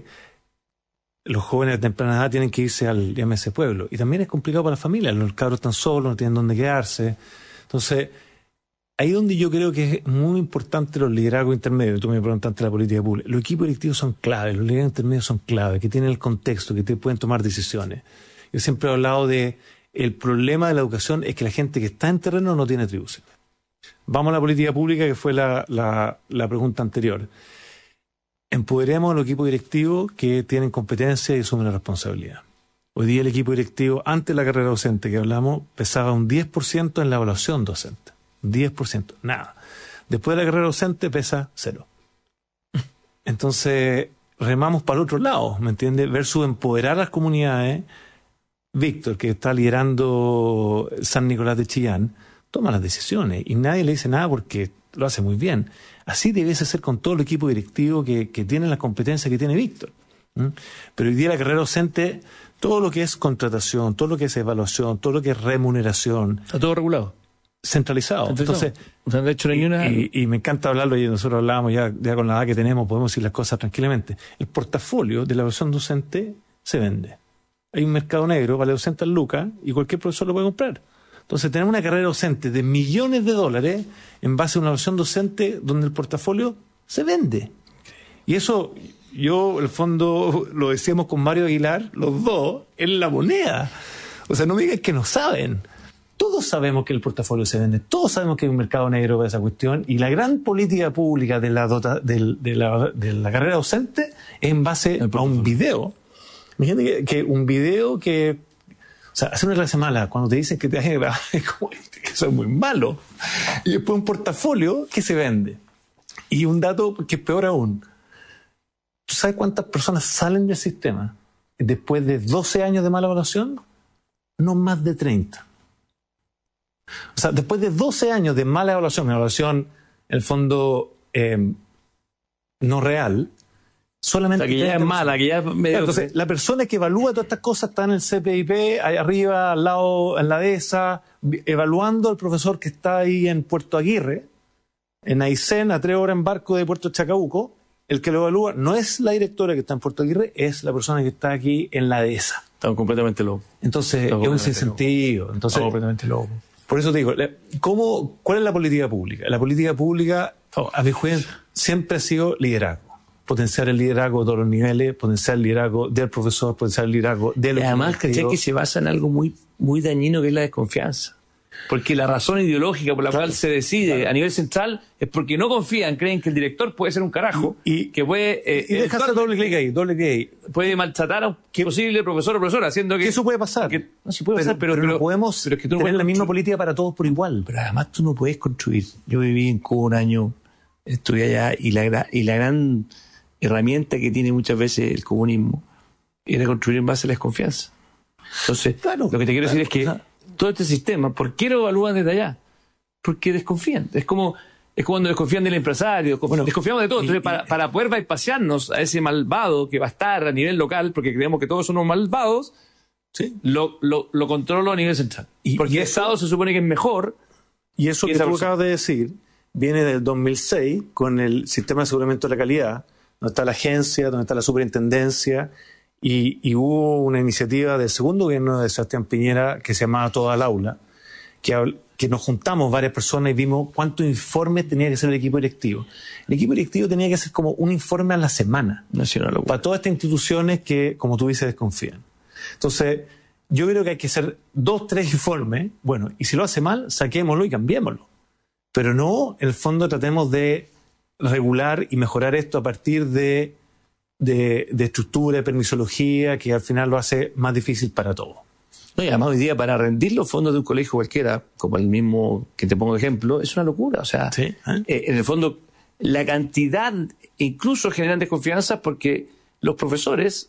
los jóvenes de temprana edad tienen que irse al, llámese, pueblo. Y también es complicado para la familia. Los cabros están solos, no tienen dónde quedarse. Entonces, ahí donde yo creo que es muy importante los liderazgos intermedios. Tú me preguntaste la política pública. Los equipos directivos son claves, los liderazgos intermedios son claves, que tienen el contexto, que te pueden tomar decisiones. Yo siempre he hablado de el problema de la educación es que la gente que está en terreno no tiene atribuciones. Vamos a la política pública, que fue la, la, la pregunta anterior. Empoderemos a los equipos directivos que tienen competencia y asumen la responsabilidad. Hoy día el equipo directivo, antes de la carrera docente que hablamos, pesaba un diez por ciento en la evaluación docente. diez por ciento, nada. Después de la carrera docente pesa cero. Entonces, remamos para el otro lado, ¿me entiendes? Versus empoderar a las comunidades. Víctor, que está liderando San Nicolás de Chillán, toma las decisiones y nadie le dice nada porque lo hace muy bien. Así debiese ser con todo el equipo directivo que, que tiene las competencias que tiene Víctor. ¿Mm? Pero hoy día la carrera docente, todo lo que es contratación, todo lo que es evaluación, todo lo que es remuneración, está todo regulado. Centralizado. Entonces, o sea, de hecho, no hay una... y, y, y me encanta hablarlo, y nosotros hablábamos ya, ya con la edad que tenemos, podemos decir las cosas tranquilamente. El portafolio de la evaluación docente se vende. Hay un mercado negro, vale doscientas lucas, y cualquier profesor lo puede comprar. Entonces tenemos una carrera docente de millones de dólares en base a una evaluación docente donde el portafolio se vende. Y eso, yo, el fondo, lo decíamos con Mario Aguilar, los dos, en la moneda. O sea, no me digan que no saben. Todos sabemos que el portafolio se vende, todos sabemos que hay un mercado negro para esa cuestión, y la gran política pública de la, dota, de, de la, de la carrera docente es en base a un video. Imagínate que, que un video que... O sea, hacer una clase mala, cuando te dicen que te hacen grabar, es como que eso es muy malo. Y después un portafolio que se vende. Y un dato que es peor aún. ¿Tú sabes cuántas personas salen del sistema después de doce años de mala evaluación? No más de treinta. O sea, después de doce años de mala evaluación, una evaluación, en el fondo, eh, no real, solamente... O sea, que ya es mala, que ya es medio... Entonces, la persona que evalúa todas estas cosas está en el C P I P, ahí arriba, al lado, en la DESA, evaluando al profesor que está ahí en Puerto Aguirre, en Aysén, a tres horas en barco de Puerto Chacabuco. El que lo evalúa no es la directora que está en Puerto Aguirre, es la persona que está aquí en la DESA. Estamos completamente locos. Entonces, es un sinsentido. Entonces, Estamos completamente locos. Por eso te digo, ¿cómo, ¿cuál es la política pública? La política pública, a mi juez, siempre ha sido liderazgo. Potenciar el liderazgo de todos los niveles, potenciar el liderazgo del profesor, potenciar el liderazgo de los... Y además, ¿cachai? Que se basa en algo muy, muy dañino, que es la desconfianza. Porque la razón ideológica por la claro, cual se decide claro. a nivel central es porque no confían, creen que el director puede ser un carajo, y, que puede... Eh, y dejarse doble clic ahí, doble clic ahí. Puede maltratar a un posible profesor o profesora, haciendo que... que eso puede pasar. Que, no, sí puede pero, pasar, pero, pero, pero no podemos pero es que tú no tener puedes la misma política para todos por igual. Pero además tú no puedes construir. Yo viví en Cuba un año, estudié allá, y la, y la gran herramienta que tiene muchas veces el comunismo era construir en base a la desconfianza. Entonces, claro, lo que te quiero claro, decir es que... Claro. Todo este sistema, ¿por qué lo evalúan desde allá? Porque desconfían. Es como, es como cuando desconfían del empresario, bueno, desconfiamos de todo. Entonces, y, para, y, para poder bypasearnos a ese malvado que va a estar a nivel local, porque creemos que todos son unos malvados, ¿sí? lo, lo, lo controlo a nivel central. Y, porque y el eso, Estado se supone que es mejor. Y eso que tú acabas de decir viene del dos mil seis con el sistema de aseguramiento de la calidad, donde está la agencia, donde está la superintendencia. Y, y hubo una iniciativa del segundo gobierno de Sebastián Piñera que se llamaba Todo al Aula, que, que nos juntamos varias personas y vimos cuántos informes tenía que hacer el equipo directivo. El equipo directivo tenía que hacer como un informe a la semana Nacional, para todas estas instituciones que, como tú dices, desconfían. Entonces, yo creo que hay que hacer dos, tres informes. Bueno, y si lo hace mal, saquémoslo y cambiémoslo. Pero no, en el fondo, tratemos de regular y mejorar esto a partir de De, de estructura, de permisología, que al final lo hace más difícil para todos. No, y además hoy día para rendir los fondos de un colegio cualquiera, como el mismo que te pongo de ejemplo, es una locura. O sea, ¿sí? ¿Eh? Eh, en el fondo, la cantidad incluso generan desconfianza porque los profesores,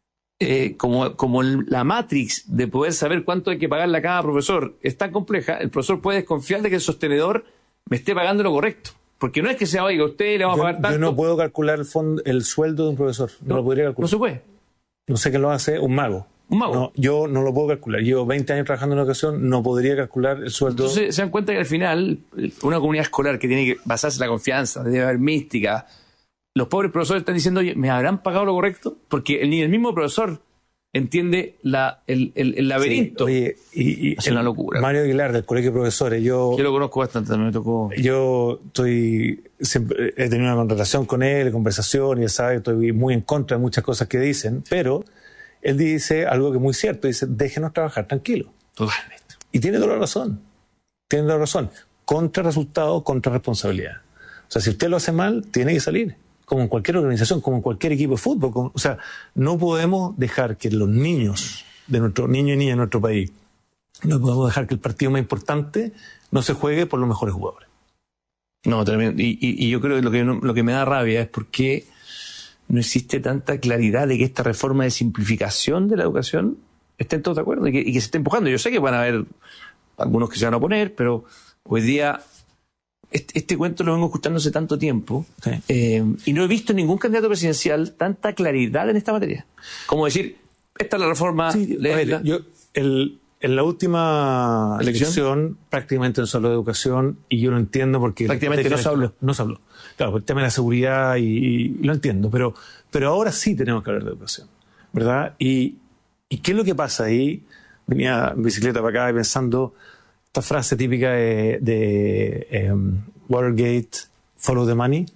eh, como, como la matrix de poder saber cuánto hay que pagarle a cada profesor es tan compleja, el profesor puede desconfiar de que el sostenedor me esté pagando lo correcto. Porque no es que sea, oiga, usted le va a pagar yo, tanto. Yo no puedo calcular el, fondo, el sueldo de un profesor. No, no lo podría calcular. No se puede. No sé qué lo hace un mago. Un mago. No, yo no lo puedo calcular. Llevo veinte años trabajando en educación, no podría calcular el sueldo. Entonces se dan cuenta que al final, una comunidad escolar que tiene que basarse en la confianza, debe haber mística. Los pobres profesores están diciendo, oye, ¿me habrán pagado lo correcto? Porque ni el mismo profesor entiende la, el, el, el laberinto. Sí, oye, y, y es una locura. Mario Aguilar, del Colegio de Profesores, yo... Yo lo conozco bastante, me tocó... Yo estoy... Siempre he tenido una relación con él, conversación, y él sabe que estoy muy en contra de muchas cosas que dicen, pero él dice algo que es muy cierto, dice, déjenos trabajar tranquilos. Totalmente. Y tiene toda la razón. Tiene toda la razón. contra resultados, contra responsabilidad. O sea, si usted lo hace mal, tiene que salir. Como en cualquier organización, como en cualquier equipo de fútbol. Como, o sea, no podemos dejar que los niños, de nuestros niños y niñas de nuestro país, no podemos dejar que el partido más importante no se juegue por los mejores jugadores. No, tremendo. Y, y, y yo creo que lo que, no, lo que me da rabia es por qué no existe tanta claridad de que esta reforma de simplificación de la educación estén todos de acuerdo y que, y que se esté empujando. Yo sé que van a haber algunos que se van a oponer, pero hoy día este, este cuento lo vengo escuchando hace tanto tiempo, sí. eh, y no he visto en ningún candidato presidencial tanta claridad en esta materia. Como decir, esta es la reforma... Sí, de ver, yo, el, en la última ¿Elección? elección prácticamente no se habló de educación, y yo lo entiendo porque... Prácticamente no se habló. No se habló. Claro, por el tema de la seguridad, y, y lo entiendo, pero, pero ahora sí tenemos que hablar de educación, ¿verdad? Y, y ¿qué es lo que pasa ahí? Venía en bicicleta para acá y pensando esta frase típica de, de um, Watergate, follow the money.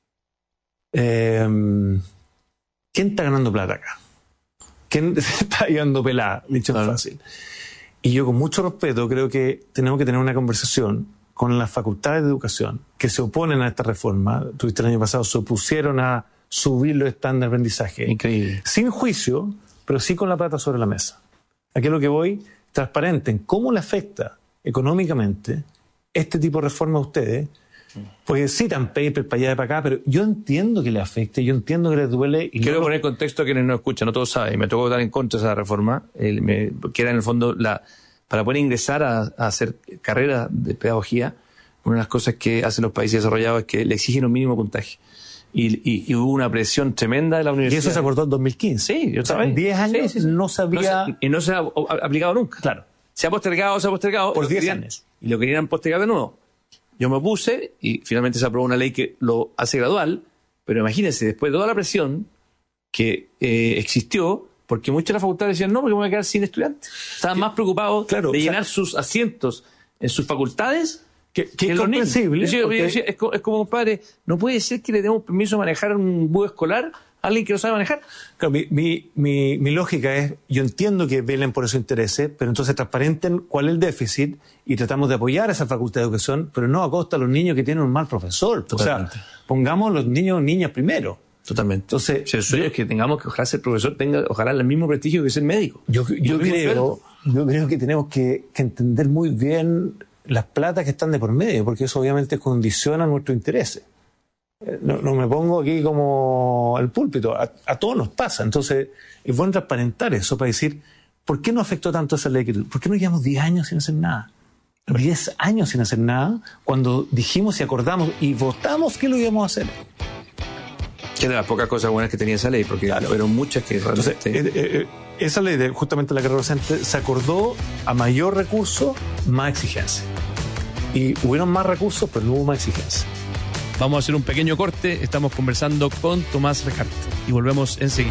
Um, ¿Quién está ganando plata acá? ¿Quién se está llevando pelada? Dicho Claro. fácil. Y yo, con mucho respeto, creo que tenemos que tener una conversación con las facultades de educación que se oponen a esta reforma. Tuviste el año pasado, se opusieron a subir los estándares de aprendizaje. Increíble. Sin juicio, pero sí con la plata sobre la mesa. Aquí es lo que voy, transparente en cómo le afecta económicamente este tipo de reforma a ustedes. Porque citan papers para allá y para acá, pero yo entiendo que le afecte, yo entiendo que les duele. Y Quiero no... poner contexto a quienes no escuchan, no todos saben. Me tocó votar en contra de esa reforma, eh, me, que era en el fondo la para poder ingresar a, a hacer carrera de pedagogía. Una de las cosas que hacen los países desarrollados es que le exigen un mínimo puntaje. Y, y, y hubo una presión tremenda de la Y universidad. eso se acordó en dos mil quince. Sí, yo O sea, sabía. en diez años Sí, sí, sí. no se había... No se- y no se ha o- aplicado nunca. Claro. Se ha postergado, se ha postergado. Por Lo diez querían- años. Y lo querían postergar de nuevo. Yo me opuse y finalmente se aprobó una ley que lo hace gradual, pero imagínense, después de toda la presión que eh, existió, porque muchas de las facultades decían, no, porque me voy a quedar sin estudiantes. Estaban más preocupados Claro, de o sea- llenar sus asientos en sus facultades Que, que que es los niños. comprensible. Yo- yo porque- decía, es, co- es como, compadre, no puede ser que le demos permiso de manejar un bus escolar a alguien que no sabe manejar. Claro, mi, mi, mi, mi lógica es, yo entiendo que velen por esos intereses, pero entonces transparenten cuál es el déficit y tratamos de apoyar a esa facultad de educación, pero no a costa de los niños que tienen un mal profesor. Totalmente. O sea, pongamos los niños y niñas primero. Totalmente. Entonces, Si el sueño es que tengamos que, ojalá ser profesor tenga, ojalá el mismo prestigio que ser médico. Yo, yo, El mismo creo, sueldo. yo creo que tenemos que, que entender muy bien las platas que están de por medio, porque eso obviamente condiciona nuestros intereses. Eh, No, no me pongo aquí como al púlpito, a, a todos nos pasa. Entonces, es bueno transparentar eso para decir, ¿por qué no afectó tanto esa ley? ¿Por qué no llevamos diez años sin hacer nada? diez años sin hacer nada, cuando dijimos y acordamos y votamos que lo íbamos a hacer. Que es de las pocas cosas buenas que tenía esa ley, porque fueron muchas que Entonces, realmente... eh, eh, esa ley, de justamente la que representa, se acordó a mayor recurso, más exigencia. Y hubieron más recursos, pero no hubo más exigencia. Vamos a hacer un pequeño corte. Estamos conversando con Tomás Recart y volvemos enseguida.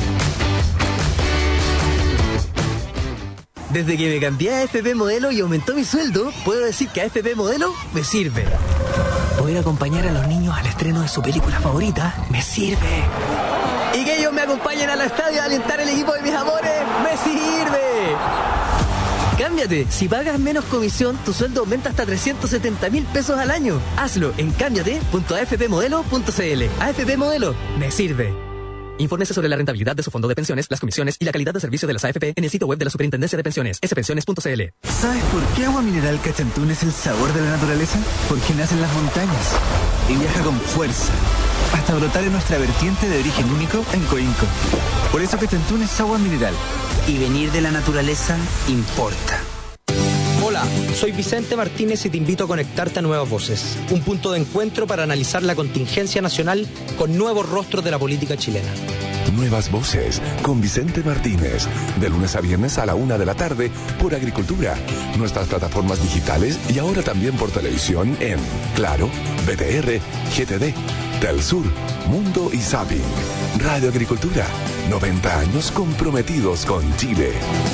Desde que me cambié a A F P Modelo y aumentó mi sueldo, puedo decir que A F P Modelo me sirve. Poder acompañar a los niños al estreno de su película favorita me sirve. Y que ellos me acompañen al estadio a alentar el equipo de mis amores me sirve. Cámbiate. Si pagas menos comisión, tu sueldo aumenta hasta trescientos setenta mil pesos al año. Hazlo en cámbiate punto a f p modelo punto c l. A F P Modelo me sirve. Infórmese sobre la rentabilidad de su fondo de pensiones, las comisiones y la calidad de servicio de las A F P en el sitio web de la Superintendencia de Pensiones, s pensiones punto c l. ¿Sabes por qué Agua Mineral Cachantún es el sabor de la naturaleza? Porque nace en las montañas y viaja con fuerza hasta brotar en nuestra vertiente de origen único en Coinco. Por eso Cachantún es agua mineral. Y venir de la naturaleza importa. Hola, soy Vicente Martínez y te invito a conectarte a Nuevas Voces, un punto de encuentro para analizar la contingencia nacional con nuevos rostros de la política chilena. Nuevas Voces con Vicente Martínez, de lunes a viernes a la una de la tarde por Agricultura, nuestras plataformas digitales y ahora también por televisión en Claro, B T R, G T D, Telsur, Mundo y Zapping. Radio Agricultura, noventa años comprometidos con Chile.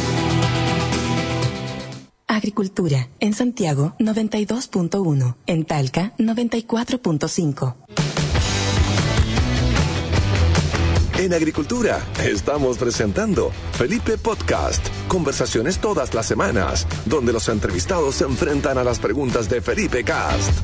Agricultura, en Santiago noventa y dos punto uno, en Talca noventa y cuatro punto cinco. En Agricultura estamos presentando Felipe Podcast. Conversaciones todas las semanas, donde los entrevistados se enfrentan a las preguntas de Felipe Cast.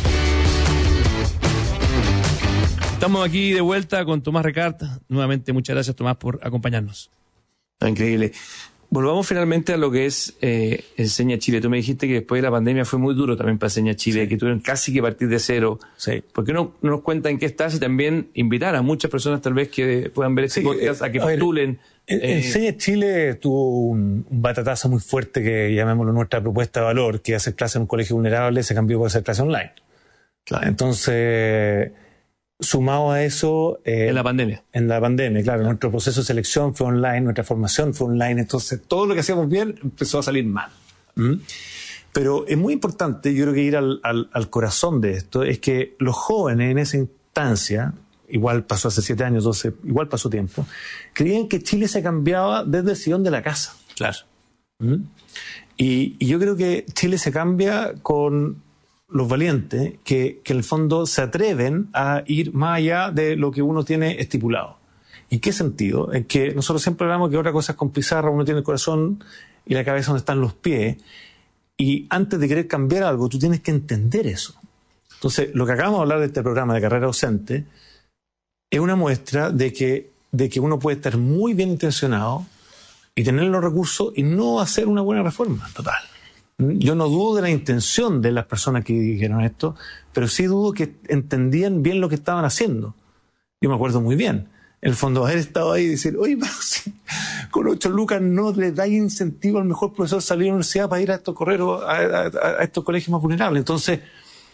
Estamos aquí de vuelta con Tomás Recart. Nuevamente, muchas gracias, Tomás, por acompañarnos. Increíble. Volvamos finalmente a lo que es eh, Enseña Chile. Tú me dijiste que después de la pandemia fue muy duro también para Enseña Chile, sí. que tuvieron casi que partir de cero. Sí. ¿Por qué no, no nos cuentan en qué estás y también invitar a muchas personas tal vez que puedan ver este sí, podcast a que a postulen? Ver, eh, Enseña Chile tuvo un, un batatazo muy fuerte que llamémoslo nuestra propuesta de valor, que hacer clase en un colegio vulnerable se cambió por hacer clase online. Claro. Entonces, sumado a eso... Eh, en la pandemia. En la pandemia, claro. Nuestro proceso de selección fue online, nuestra formación fue online, entonces todo lo que hacíamos bien empezó a salir mal. ¿Mm? Pero es muy importante, yo creo que ir al, al, al corazón de esto, es que los jóvenes en esa instancia, igual pasó hace siete años, doce, igual pasó tiempo, creían que Chile se cambiaba desde el sillón de la casa. Claro. ¿Mm? Y, y yo creo que Chile se cambia con los valientes que, que en el fondo se atreven a ir más allá de lo que uno tiene estipulado. ¿En qué sentido? En que nosotros siempre hablamos que otra cosa es con pizarra, uno tiene el corazón y la cabeza donde están los pies, y antes de querer cambiar algo, tú tienes que entender eso. Entonces, lo que acabamos de hablar de este programa de carrera docente es una muestra de que, de que uno puede estar muy bien intencionado y tener los recursos y no hacer una buena reforma total. Yo no dudo de la intención de las personas que dijeron esto, pero sí dudo que entendían bien lo que estaban haciendo. Yo me acuerdo muy bien, en el fondo, haber estado ahí y decir, oye, pero si con ocho lucas no le da incentivo al mejor profesor salir a la universidad para ir a estos correros, a, a, a estos colegios más vulnerables. Entonces,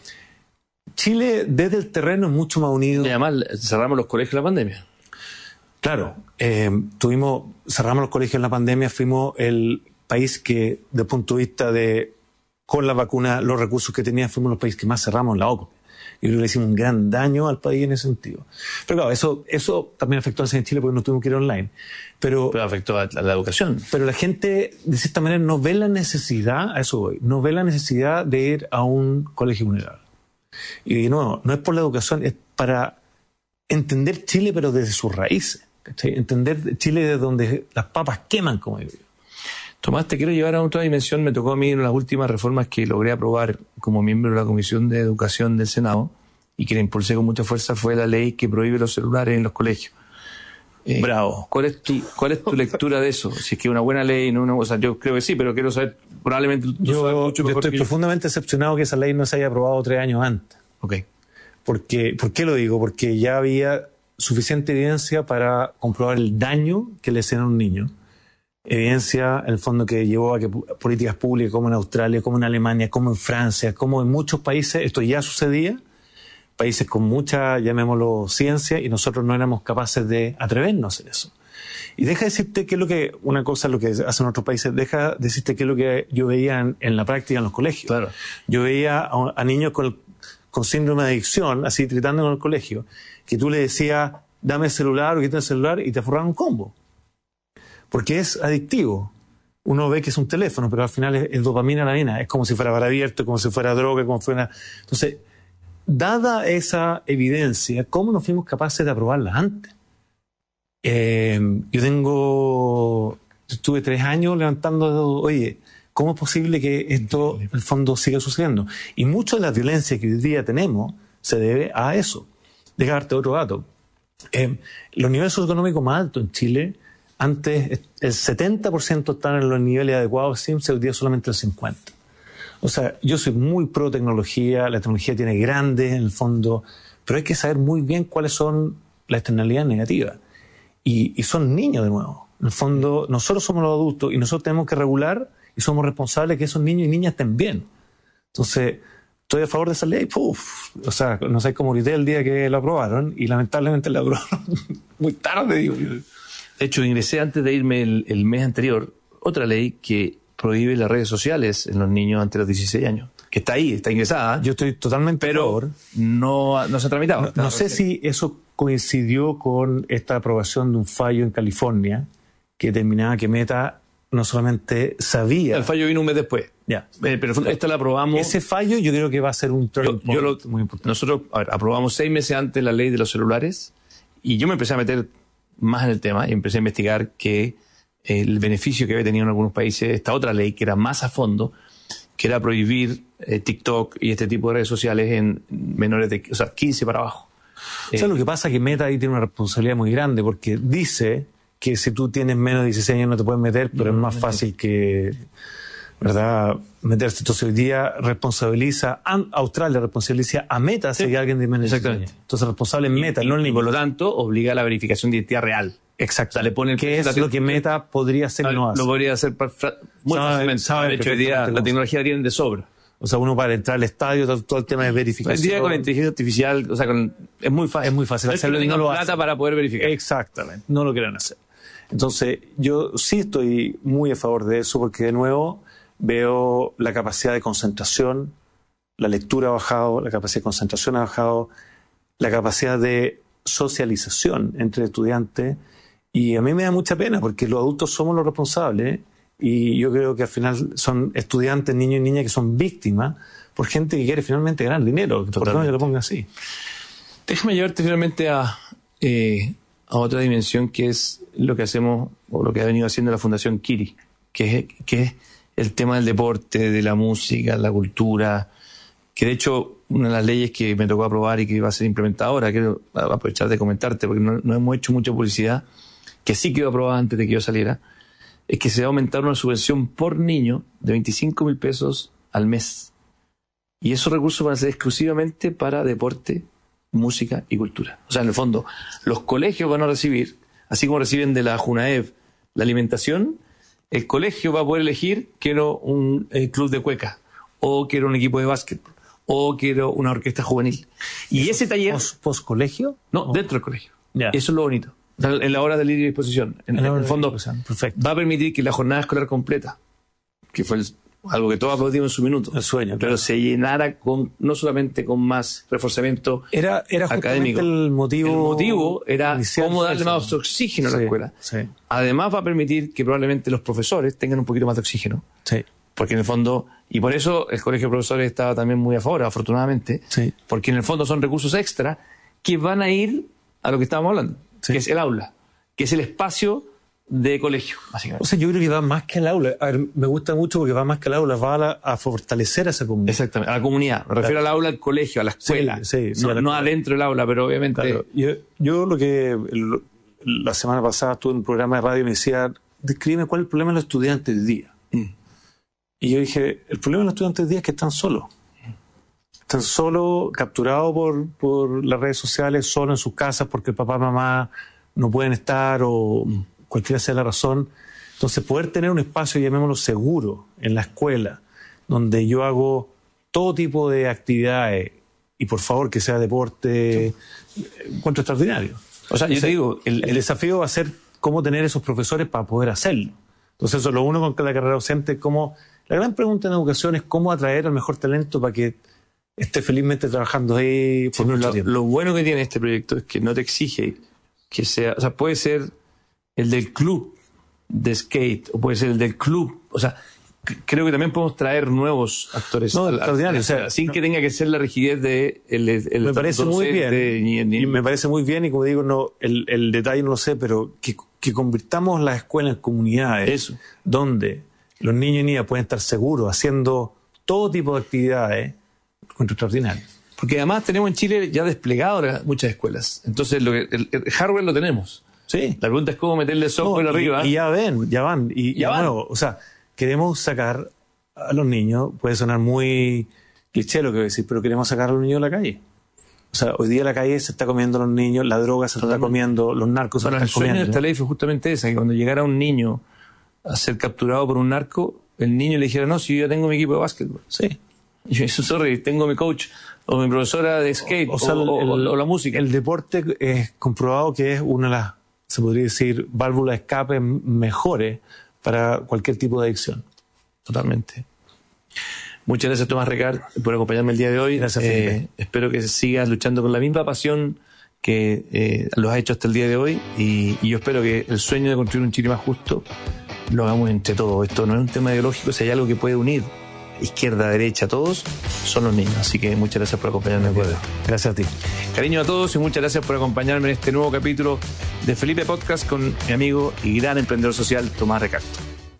Chile desde el terreno es mucho más unido. Y además cerramos los colegios en la pandemia. Claro, eh, tuvimos, cerramos los colegios en la pandemia, fuimos el país que, desde el punto de vista de, con la vacuna, los recursos que tenía, fuimos los países que más cerramos en la O C D E. Y creo que le hicimos un gran daño al país en ese sentido. Pero claro, eso, eso también afectó a en Chile porque no tuvimos que ir online. Pero, pero afectó a la educación. Pero la gente, de cierta manera, no ve la necesidad, a eso voy, no ve la necesidad de ir a un colegio vulnerable. Y de nuevo, no es por la educación, es para entender Chile, pero desde sus raíces. ¿Cachai? Entender Chile desde donde las papas queman, como digo yo. Tomás, te quiero llevar a otra dimensión. Me tocó a mí en las últimas reformas que logré aprobar como miembro de la Comisión de Educación del Senado y que la impulsé con mucha fuerza fue la ley que prohíbe los celulares en los colegios. Eh, Bravo. ¿Cuál es tu, cuál es tu lectura de eso? Si es que es una buena ley, no una, o sea, yo creo que sí, pero quiero saber, probablemente tú yo, sabes mucho yo mejor estoy que profundamente yo. decepcionado que esa ley no se haya aprobado tres años antes. Ok. Porque, ¿por qué lo digo? Porque ya había suficiente evidencia para comprobar el daño que le hacían a un niño. Evidencia, en el fondo, que llevó a que políticas públicas como en Australia, como en Alemania, como en Francia, como en muchos países, esto ya sucedía, países con mucha, llamémoslo, ciencia, y nosotros no éramos capaces de atrevernos a hacer eso. Y deja decirte qué es lo que, una cosa lo que hacen otros países, deja decirte qué es lo que yo veía en, en la práctica en los colegios. Claro. Yo veía a, a niños con, con síndrome de adicción, así tratando en el colegio, que tú le decías, dame el celular o quita el celular, y te forraban un combo. Porque es adictivo. Uno ve que es un teléfono, pero al final es, es dopamina la nena. Es como si fuera bar abierto, como si fuera droga, como si fuera... Entonces, dada esa evidencia, ¿cómo no fuimos capaces de aprobarla antes? Eh, yo tengo... Estuve tres años levantando... Oye, ¿cómo es posible que esto, en el fondo, siga sucediendo? Y mucho de la violencia que hoy día tenemos se debe a eso. Déjame darte otro dato. Eh, los niveles socioeconómicos más altos en Chile... Antes el setenta por ciento estaban en los niveles adecuados, siempre hoy día solamente el cincuenta por ciento. O sea, yo soy muy pro tecnología, la tecnología tiene grandes en el fondo, pero hay que saber muy bien cuáles son las externalidades negativas. Y, y son niños de nuevo. En el fondo, nosotros somos los adultos y nosotros tenemos que regular y somos responsables de que esos niños y niñas estén bien. Entonces, estoy a favor de esa ley, puf, o sea, no sé cómo grité el día que lo aprobaron y lamentablemente lo aprobaron muy tarde, digo yo. De hecho, ingresé antes de irme el, el mes anterior otra ley que prohíbe las redes sociales en los niños antes de los dieciséis años. Que está ahí, está ingresada. Yo estoy totalmente pero a favor. No, no se ha tramitado. No, no sé si eso coincidió con esta aprobación de un fallo en California que determinaba que Meta no solamente sabía... El fallo vino un mes después. Ya. Eh, pero esta la aprobamos... Ese fallo yo creo que va a ser un turning yo, yo lo, muy importante. Nosotros a ver, aprobamos seis meses antes la ley de los celulares y yo me empecé a meter más en el tema y empecé a investigar que el beneficio que había tenido en algunos países esta otra ley, que era más a fondo, que era prohibir eh, TikTok y este tipo de redes sociales en menores de, o sea, quince para abajo. O sea, eh, lo que pasa es que Meta ahí tiene una responsabilidad muy grande, porque dice que si tú tienes menos de dieciséis años no te puedes meter, pero no, es más no fácil que, ¿verdad?, meterse. Entonces hoy día responsabiliza, a Australia responsabiliza a Meta si sí. hay alguien de menos de dieciséis años. Entonces responsable es Meta, y, no el niño. Y por lo tanto obliga a la verificación de identidad real. Exacto. O sea, le pone el que es lo que Meta podría hacer y no hace. Lo podría hacer muy fácilmente. De hecho, hoy día la tecnología la tienen de sobra. O sea, uno para entrar al estadio, todo, todo el tema de verificación. Hoy día con la inteligencia artificial, o sea, con, es muy fácil. Es muy fácil hacerlo y no lo plata para poder verificar. Exactamente. No lo quieren hacer. Entonces, yo sí estoy muy a favor de eso, porque de nuevo veo la capacidad de concentración, la lectura ha bajado, la capacidad de concentración ha bajado, la capacidad de socialización entre estudiantes. Y a mí me da mucha pena porque los adultos somos los responsables y yo creo que al final son estudiantes, niños y niñas que son víctimas por gente que quiere finalmente ganar dinero. Por qué no lo ponga así. Déjame llevarte finalmente a, eh, a otra dimensión, que es lo que hacemos o lo que ha venido haciendo la Fundación Kiri, que es, que es el tema del deporte, de la música, la cultura, que de hecho una de las leyes que me tocó aprobar y que va a ser implementada ahora, quiero aprovechar de comentarte porque no, no hemos hecho mucha publicidad, que sí quedó aprobada antes de que yo saliera, es que se va a aumentar una subvención por niño de veinticinco mil pesos al mes. Y esos recursos van a ser exclusivamente para deporte, música y cultura. O sea, en el fondo, los colegios van a recibir, así como reciben de la Junaev la alimentación, el colegio va a poder elegir: quiero un eh, club de cueca, o quiero un equipo de básquetbol, o quiero una orquesta juvenil. Y ese taller... ¿Post colegio? No, dentro del colegio. Yeah. Eso es lo bonito. En la hora de libre disposición. En, en el fondo, perfecto, va a permitir que la jornada escolar completa, que fue el, algo que todos aplaudimos en su minuto, el sueño, pero claro, se llenara con, no solamente con más reforzamiento era, era académico. El motivo, el motivo era cómo darle más oxígeno a la sí, escuela. Sí. Además va a permitir que probablemente los profesores tengan un poquito más de oxígeno. Sí. Porque en el fondo, y por eso el Colegio de Profesores estaba también muy a favor, afortunadamente, sí, porque en el fondo son recursos extra que van a ir a lo que estábamos hablando, sí, que es el aula, que es el espacio de colegio, básicamente. O sea, yo creo que va más que el aula. A ver, me gusta mucho porque va más que el aula, va a, la, a fortalecer a esa comunidad. Exactamente, a la comunidad. Me refiero claro. al aula, al colegio, a la escuela. Sí, sí, no, sí, la no adentro del aula, pero obviamente... Claro. Yo, yo lo que... Lo, la semana pasada estuve en un programa de radio y me decía, descríbeme cuál es el problema de los estudiantes del día. Mm. Y yo dije, el problema de los estudiantes del día es que están solos. Están solos, capturados por, por las redes sociales, solos en sus casas porque el papá y mamá no pueden estar o cualquiera sea la razón. Entonces, poder tener un espacio, llamémoslo seguro, en la escuela, donde yo hago todo tipo de actividades y por favor que sea deporte, encuentro extraordinario. O sea, yo te digo, el, el desafío va a ser cómo tener esos profesores para poder hacerlo. Entonces, eso es lo uno con la carrera docente, cómo... La gran pregunta en educación es cómo atraer al mejor talento para que esté felizmente trabajando ahí por sí, mucho lo, tiempo. Lo bueno que tiene este proyecto es que no te exige que sea... O sea, puede ser el del club de skate o puede ser el del club... O sea, creo que también podemos traer nuevos actores. No, extraordinario. O sea, sin no, que tenga que ser la rigidez de... El, el me parece muy bien. De, ni, ni, y me parece muy bien y como digo, no el, el detalle no lo sé, pero que, que convirtamos las escuelas en comunidades eso, donde los niños y niñas pueden estar seguros haciendo todo tipo de actividades, encuentro extraordinario. Porque además tenemos en Chile ya desplegado muchas escuelas. Entonces lo que, el, el hardware lo tenemos. Sí. La pregunta es cómo meterle software no, arriba. Y, y ya ven, ya van. Y, ya y van. Nuevo, o sea, queremos sacar a los niños, puede sonar muy cliché lo que voy a decir, pero queremos sacar a los niños a la calle. O sea, hoy día la calle se está comiendo a los niños, la droga se Totalmente. está comiendo, los narcos bueno, se están comiendo. El sueño de esta ley fue justamente esa, que cuando llegara un niño a ser capturado por un narco, el niño le dijera, no, si yo ya tengo mi equipo de básquetbol. Sí. Y yo, sorry, tengo mi coach o mi profesora de skate o, o, sea, o, el, o, o la música. El deporte es comprobado que es una de las, se podría decir, válvulas de escape mejores para cualquier tipo de adicción. Totalmente. Muchas gracias, Tomás Recart, por acompañarme el día de hoy. Gracias, Felipe. Eh, espero que sigas luchando con la misma pasión que eh, lo has hecho hasta el día de hoy y, y yo espero que el sueño de construir un Chile más justo lo hagamos entre todos. Esto no es un tema ideológico, si hay algo que puede unir izquierda, derecha, todos, son los niños. Así que muchas gracias por acompañarme. Gracias a ti. Cariño a todos y muchas gracias por acompañarme en este nuevo capítulo de Felipe Podcast con mi amigo y gran emprendedor social, Tomás Recalto.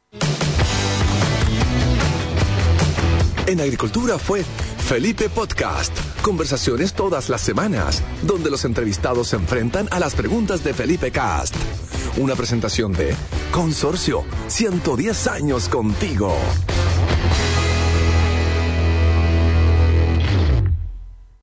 En Agricultura fue Felipe Podcast. Conversaciones todas las semanas, donde los entrevistados se enfrentan a las preguntas de Felipe Cast. Una presentación de Consorcio, ciento diez años contigo.